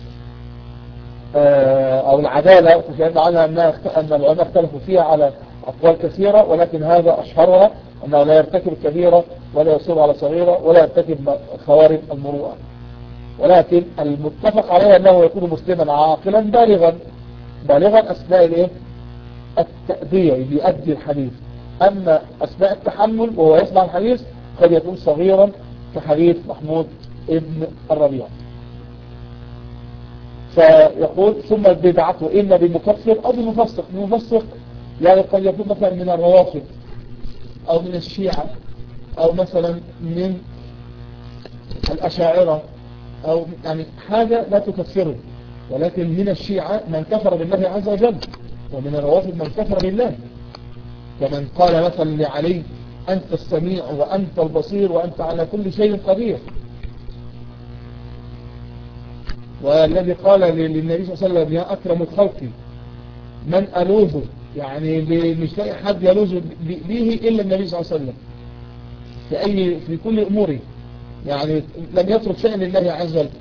أو العدالة تكلمنا عنها أنها أن العلماء اختلفوا فيها على أقوال كثيرة، ولكن هذا أشهرها أنه لا يرتكب كبيرة ولا يصر على صغيرة ولا يرتكب خوارم المروءة. ولكن المتفق عليه أنه يكون مسلما عاقلا بالغا بالغا أثناء الإيه؟ التأدية، يؤدي الحديث. أما أثناء التحمل وهو يسمع الحديث قد يكون صغيرا كحديث محمود ابن الربيع. فيقول ثم البدعة إما بمكفر أو بمفسق. بمفسق يعني قد يكون مثلا من الروافض أو من الشيعة أو مثلا من الأشاعرة أو يعني حاجة لا تكفره. ولكن من الشيعة من كفر بالله عز وجل، ومن الروافض من كفر بالله، كمن قال مثلا لعلي أنت السميع وأنت البصير وأنت على كل شيء قدير، والذي قال للنبي صلى الله عليه وسلم يا أكرم الخلق من ألوذ، يعني مش لاقي حد يلوذ به إلا النبي صلى الله عليه وسلم في أي في كل أموره، يعني لم يترك شيئا لله عز وجل.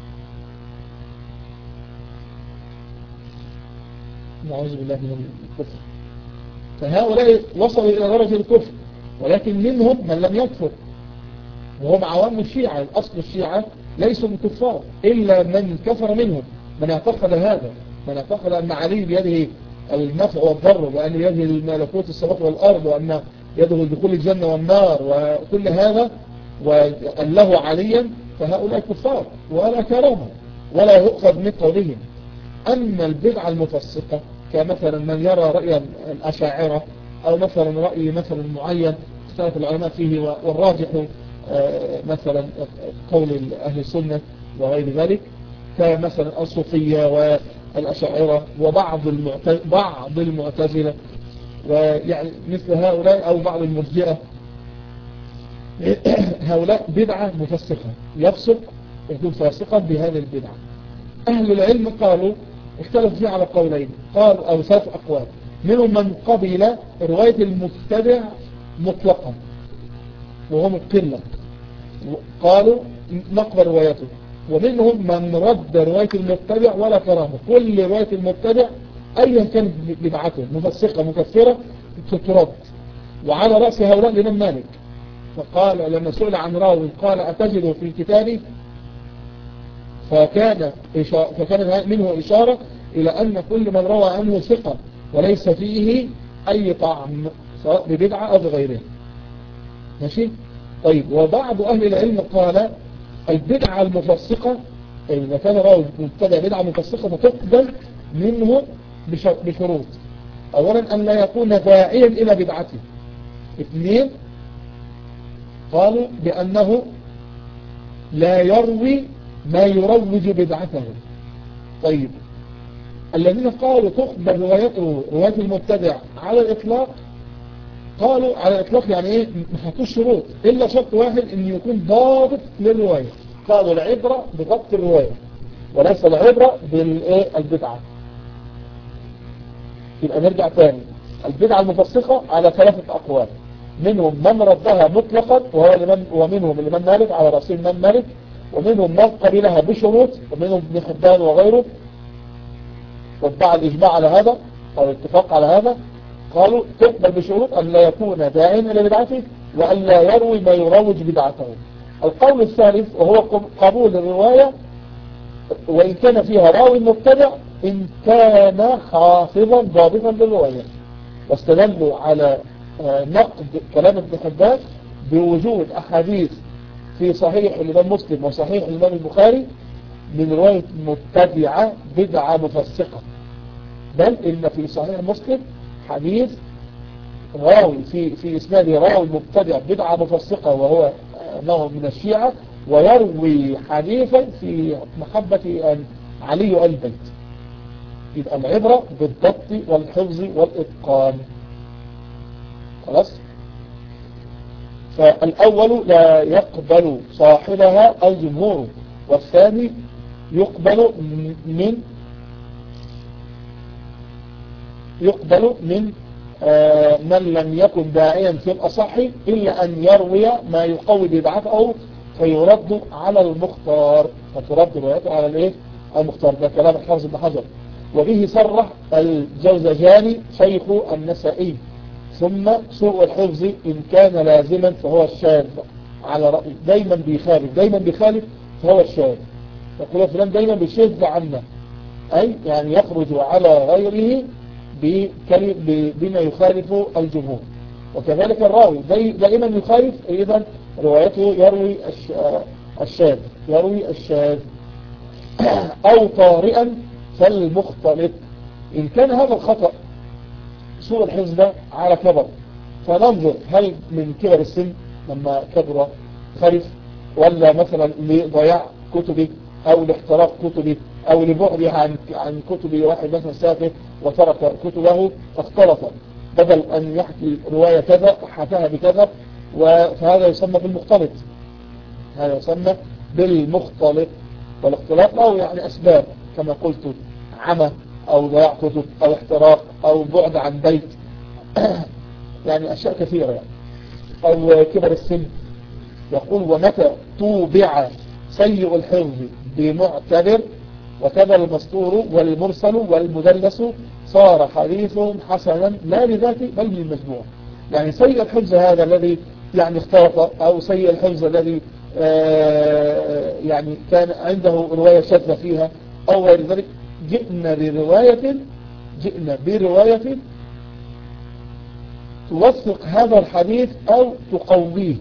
نعوذ بالله من الكفر. فهؤلاء وصلوا إلى درجة الكفر، ولكن منهم من لم يكفر وهم عوام الشيعة. الأصل الشيعة ليسوا من كفار إلا من كفر منهم، من اعتقد هذا، من اعتقد أن علي بيده النفع والضر، وأن بيده الملكوت السماوات والأرض، وأن يده دخول الجنة والنار وكل هذا، وأن له عليا، فهؤلاء كفار ولا كرامة ولا يؤخذ من قولهم. أما البدعة المفسقة كمثلا من يرى رأي الأشاعرة أو مثلا رأي مثلا معين اختلف العلماء فيه والراجح مثلا قول أهل السنة وغير ذلك، كمثلا الصوفية والأشاعرة وبعض بعض المعتزلة ويعني مثل هؤلاء أو بعض المرجئة، هؤلاء بدعة مفسقة، يفسق يكون فاسقا بهذه البدعة. أهل العلم قالوا اختلف فيه على قولين، قال أو ثلاث أقوال. منهم من قبل رواية المبتدع مطلقا وهم القلة، قالوا نقبل روايته. ومنهم من رد رواية المبتدع ولا كرامه، كل رواية المبتدع أيا كانت بدعته مفسقة مكفرة تترد. وعلى رأس هؤلاء الإمام مالك، فقال لما سئل عن راوي قال أتجده في كتابي، فكان فكان منه إشارة إلى أن كل من روى عنه ثقة وليس فيه أي طعم سواء ببدعة أو بغيره. ماشي؟ طيب. وبعض أهل العلم قال البدعة المفسقة إذا كان راوي مبتدع بدعة مفسقة فتقبل منه بشروط. أولا أن لا يكون داعيا إلى بدعته. اثنين قالوا بأنه لا يروي ما يروج بدعته. طيب. الذين قالوا تقبل روايته رواية المبتدع على الإطلاق، قالوا على الإطلاق يعني إيه؟ ما حطوش شروط إلا شرط واحد، إن يكون ضابط للرواية. قالوا العبرة بضبط الرواية وليس العبرة بالبدعة. يبقى نرجع ثاني، البدعة المفسقة على ثلاثة أقوال، منهم من ردها مطلقا وهو لمن ومنهم الإمام مالك على رأس الإمام مالك، ومنهم من قبلها بشروط، ومنهم ابن حبان وغيره، واتبع الإجماع على هذا أو الاتفاق على هذا. قالوا تقبل بشروط أن لا يكون داعيا إلى بدعته وأن لا يروي ما يروج بدعته. القول الثالث وهو قبول الرواية وإن كان فيها راوي مبتدع إن كان حافظا ضابطا للرواية، واستدلوا على نقد كلام ابن حبان بوجود أحاديث في صحيح الإمام مسلم وصحيح الإمام البخاري من رواية مبتدعة بدعة مفسقة. بل إن في صحيح مسلم حديث راوي في في إسناده راوي مبتدع بدعة مفسقة وهو نوع من الشيعة، ويروي حديثا في محبة علي البيت. يبقى العبرة بالضبط والحفظ والإتقان. خلاص. فالأول لا يقبل صاحبها الجمهور، والثاني يقبل من يقبل من آه من لم يكن داعيا في الأصح إلا أن يروي ما يقوي بدعته فيرد على المختار، فترد روايته على الايه المختار. ده كلام الحافظ ابن حجر. وبه صرح الجوزجاني شيخ النسائي. ثم سوء الحفظ إن كان لازما فهو الشاذ على رأي، دايما بيخالف دايما بيخالف فهو الشاذ. يقول فلان دايما بيشذ عنا، أي يعني يخرج على غيره بما يخالف الجمهور. وكذلك الراوي دائما يخالف، إذا روايته يروي الشاذ يروي الشاذ أو طارئا فالمختلط. إن كان هذا الخطأ سوء الحفظ ده على كبر، فننظر هل من كبر السن لما كبر خرف، ولا مثلا لضياع كتبه أو لاحتراق كتبه أو لبعده عن عن كتب واحد مثلا سافر وترك كتبه فاختلط، بدل أن يحكي رواية كذا حكاها بكذا، فهذا يسمى بالمختلط. هذا يسمى بالمختلط. والاختلاط له يعني أسباب كما قلت، عمى أو ضياع كتب أو احتراق أو بعد عن بيت يعني أشياء كثيرة يعني. أو كبر السن. يقول ومتى توبع سيء الحفظ بمعتبر وكذا المسطور والمرسل والمدلس صار حديثهم حسنا لا لذاته بل للمجموع. يعني سيء الحفظ هذا الذي يعني اختلط، أو سيء الحفظ الذي آه يعني كان عنده رواية شاذة فيها أو غير ذلك، جئنا برواية جئنا برواية توثق هذا الحديث أو تقويه.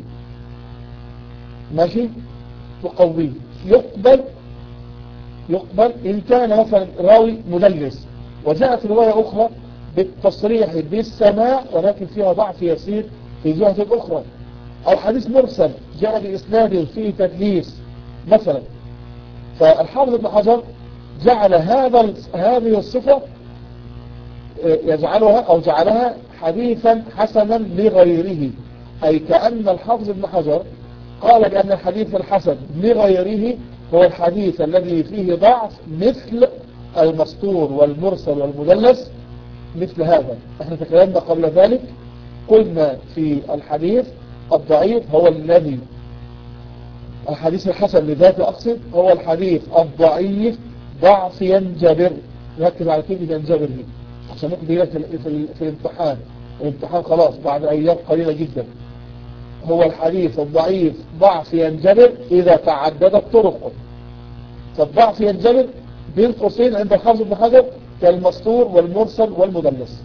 ماشي، تقويه. يقبل يقبل إن كان مثلا راوي مدلس وجاءت رواية أخرى بالتصريح بالسماع ولكن فيها ضعف يسير في جهة الأخرى، أو حديث مرسل جاء بإسناد فيه تدليس مثلا. فالحافظ ابن حجر جعل هذا هذه الصفة يجعلها أو جعلها حديثا حسنا لغيره، أي كأن الحافظ ابن حجر قال بأن الحديث الحسن لغيره هو الحديث الذي فيه ضعف مثل المسطور والمرسل والمدلس. مثل هذا احنا تكلمنا قبل ذلك، قلنا في الحديث الضعيف هو الذي الحديث الحسن لذاته أقصد هو الحديث الضعيف ضعف ينجبر. ركز على كلمة ينجبر دي عشان ممكن يجي في, في, في الامتحان الامتحان خلاص بعد أيام قليلة جدا. هو الحديث الضعيف ضعف ينجبر إذا تعددت طرقه. فالضعف ينجبر بين قوسين عند الحافظ ابن حجر كالمسطور والمرسل والمدلس.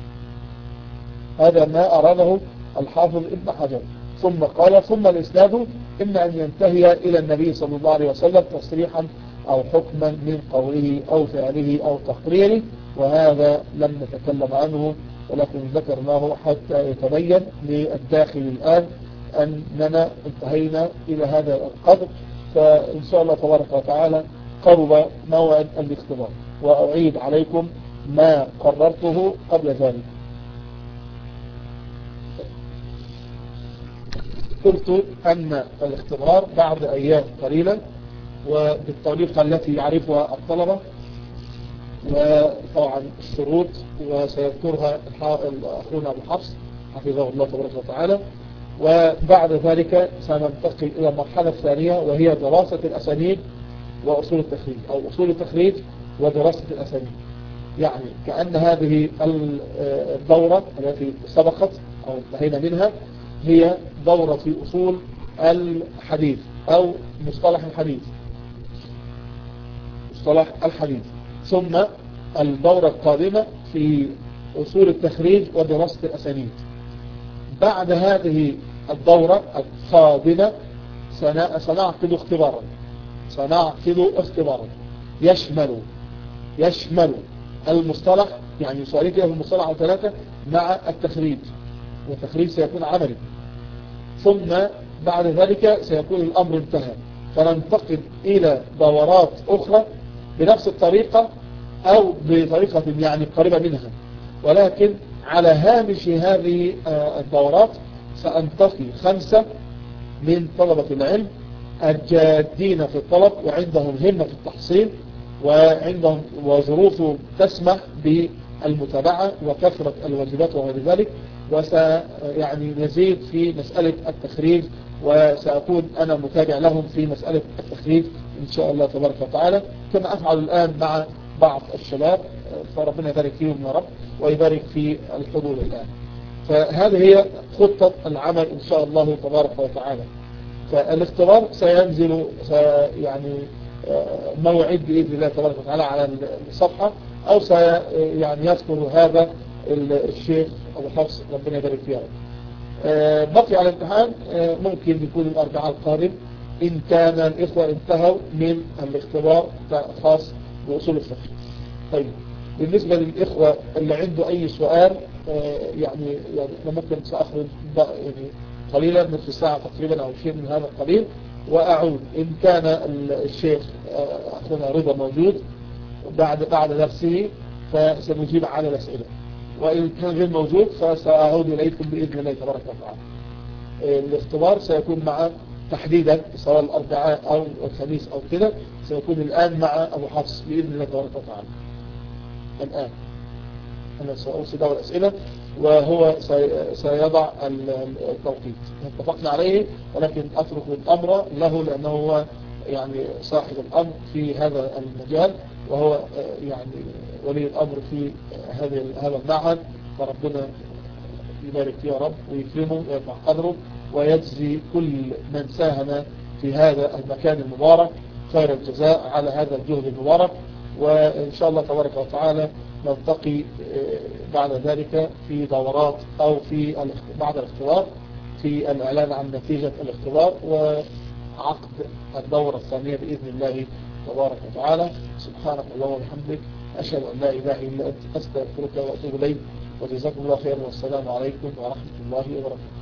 هذا ما أراده الحافظ ابن حجر. ثم قال ثم الإسناد إما أن ينتهي إلى النبي صلى الله عليه وسلم تصريحا أو حكما من قوله أو فعله أو تقريره، وهذا لم نتكلم عنه ولكن ذكرناه حتى يتبين للداخل الآن أننا انتهينا إلى هذا القدر. فإن شاء الله تبارك وتعالى قرب موعد الاختبار، وأعيد عليكم ما قررته قبل ذلك. قلت أن الاختبار بعد أيام قليلة وبالطريقة التي يعرفها الطلبة، وطبعا الشروط وسيذكرها أخونا أبو حفص حفظه الله تبارك وتعالى. وبعد ذلك سننتقل إلى المرحلة الثانية وهي دراسة الأسانيد وأصول التخريج، أو أصول التخريج ودراسة الأسانيد. يعني كأن هذه الدورة التي سبقت أو انتهينا منها هي دورة في أصول الحديث أو مصطلح الحديث مصطلح الحديث ثم الدورة القادمة في أصول التخريج ودراسة الأسانيد. بعد هذه الدورة القادمة سنعقد اختبارا سنعقد اختبارا يشمل يشمل المصطلح، يعني سؤالين كده في المصطلح أو ثلاثة مع التخريج، والتخريج سيكون عملي. ثم بعد ذلك سيكون الأمر انتهى، فننتقل إلى دورات أخرى بنفس الطريقة أو بطريقة يعني قريبة منها، ولكن على هامش هذه الدورات سأنتقي خمسة من طلبة العلم الجادين في الطلب وعندهم همة في التحصيل وعندهم وظروف تسمح بالمتابعة وكثرة الواجبات وغير ذلك، وسيعني نزيد في مسألة التخريج، وسأكون أنا متابع لهم في مسألة التخريج إن شاء الله تبارك وتعالى، كما أفعل الآن مع بعض الشباب، فربنا يبارك فيهم يا رب ويبارك في الحضور الآن. فهذه هي خطة العمل إن شاء الله تبارك وتعالى. فالاختبار سينزل يعني موعد بإذن الله تبارك وتعالى على الصفحة، أو سي يعني يذكر هذا الشيخ أبو حفص ربنا يبارك فيه. بقي على الامتحان ممكن يكون الأربعاء القادم إن كان الإخوة انتهوا من الاختبار خاص بأصول الفقه. طيب بالنسبة للإخوة اللي عنده أي سؤال يعني يعني ممكن سأخرج يعني قليلا نصف ساعة تقريبا أو شيء من هذا القليل وأعود. إن كان الشيخ أخونا رضا موجود بعد بعد درسه فسنجيب على الأسئلة، وإن كان غير موجود فسأعود إليكم بإذن الله تبارك وتعالى. الاختبار سيكون مع تحديدا سواء الأربعاء أو الخميس أو كده، سيكون الآن مع أبو حفص بإذن الله تبارك وتعالى. الآن أنا سأرسل له الأسئلة وهو سيضع التوقيت اتفقنا عليه، ولكن أترك الأمر له لأنه هو يعني صاحب الأمر في هذا المجال، وهو يعني ولي الأمر في هذا هذا المعهد، فربنا يبارك فيه يا رب ويكرمه ويرفع قدره ويجزي كل من ساهم في هذا المكان المبارك خير الجزاء على هذا الجهد المبارك. وإن شاء الله تبارك وتعالى نلتقي بعد ذلك في دورات أو في بعد الاختبار في الإعلان عن نتيجة الاختبار وعقد الدورة الثانية بإذن الله تبارك وتعالى. سبحانك اللهم وبحمدك، أشهد أن لا إله إلا أنت، أستغفرك وأتوب إليك، وجزاكم الله خيرا، والسلام عليكم ورحمة الله وبركاته.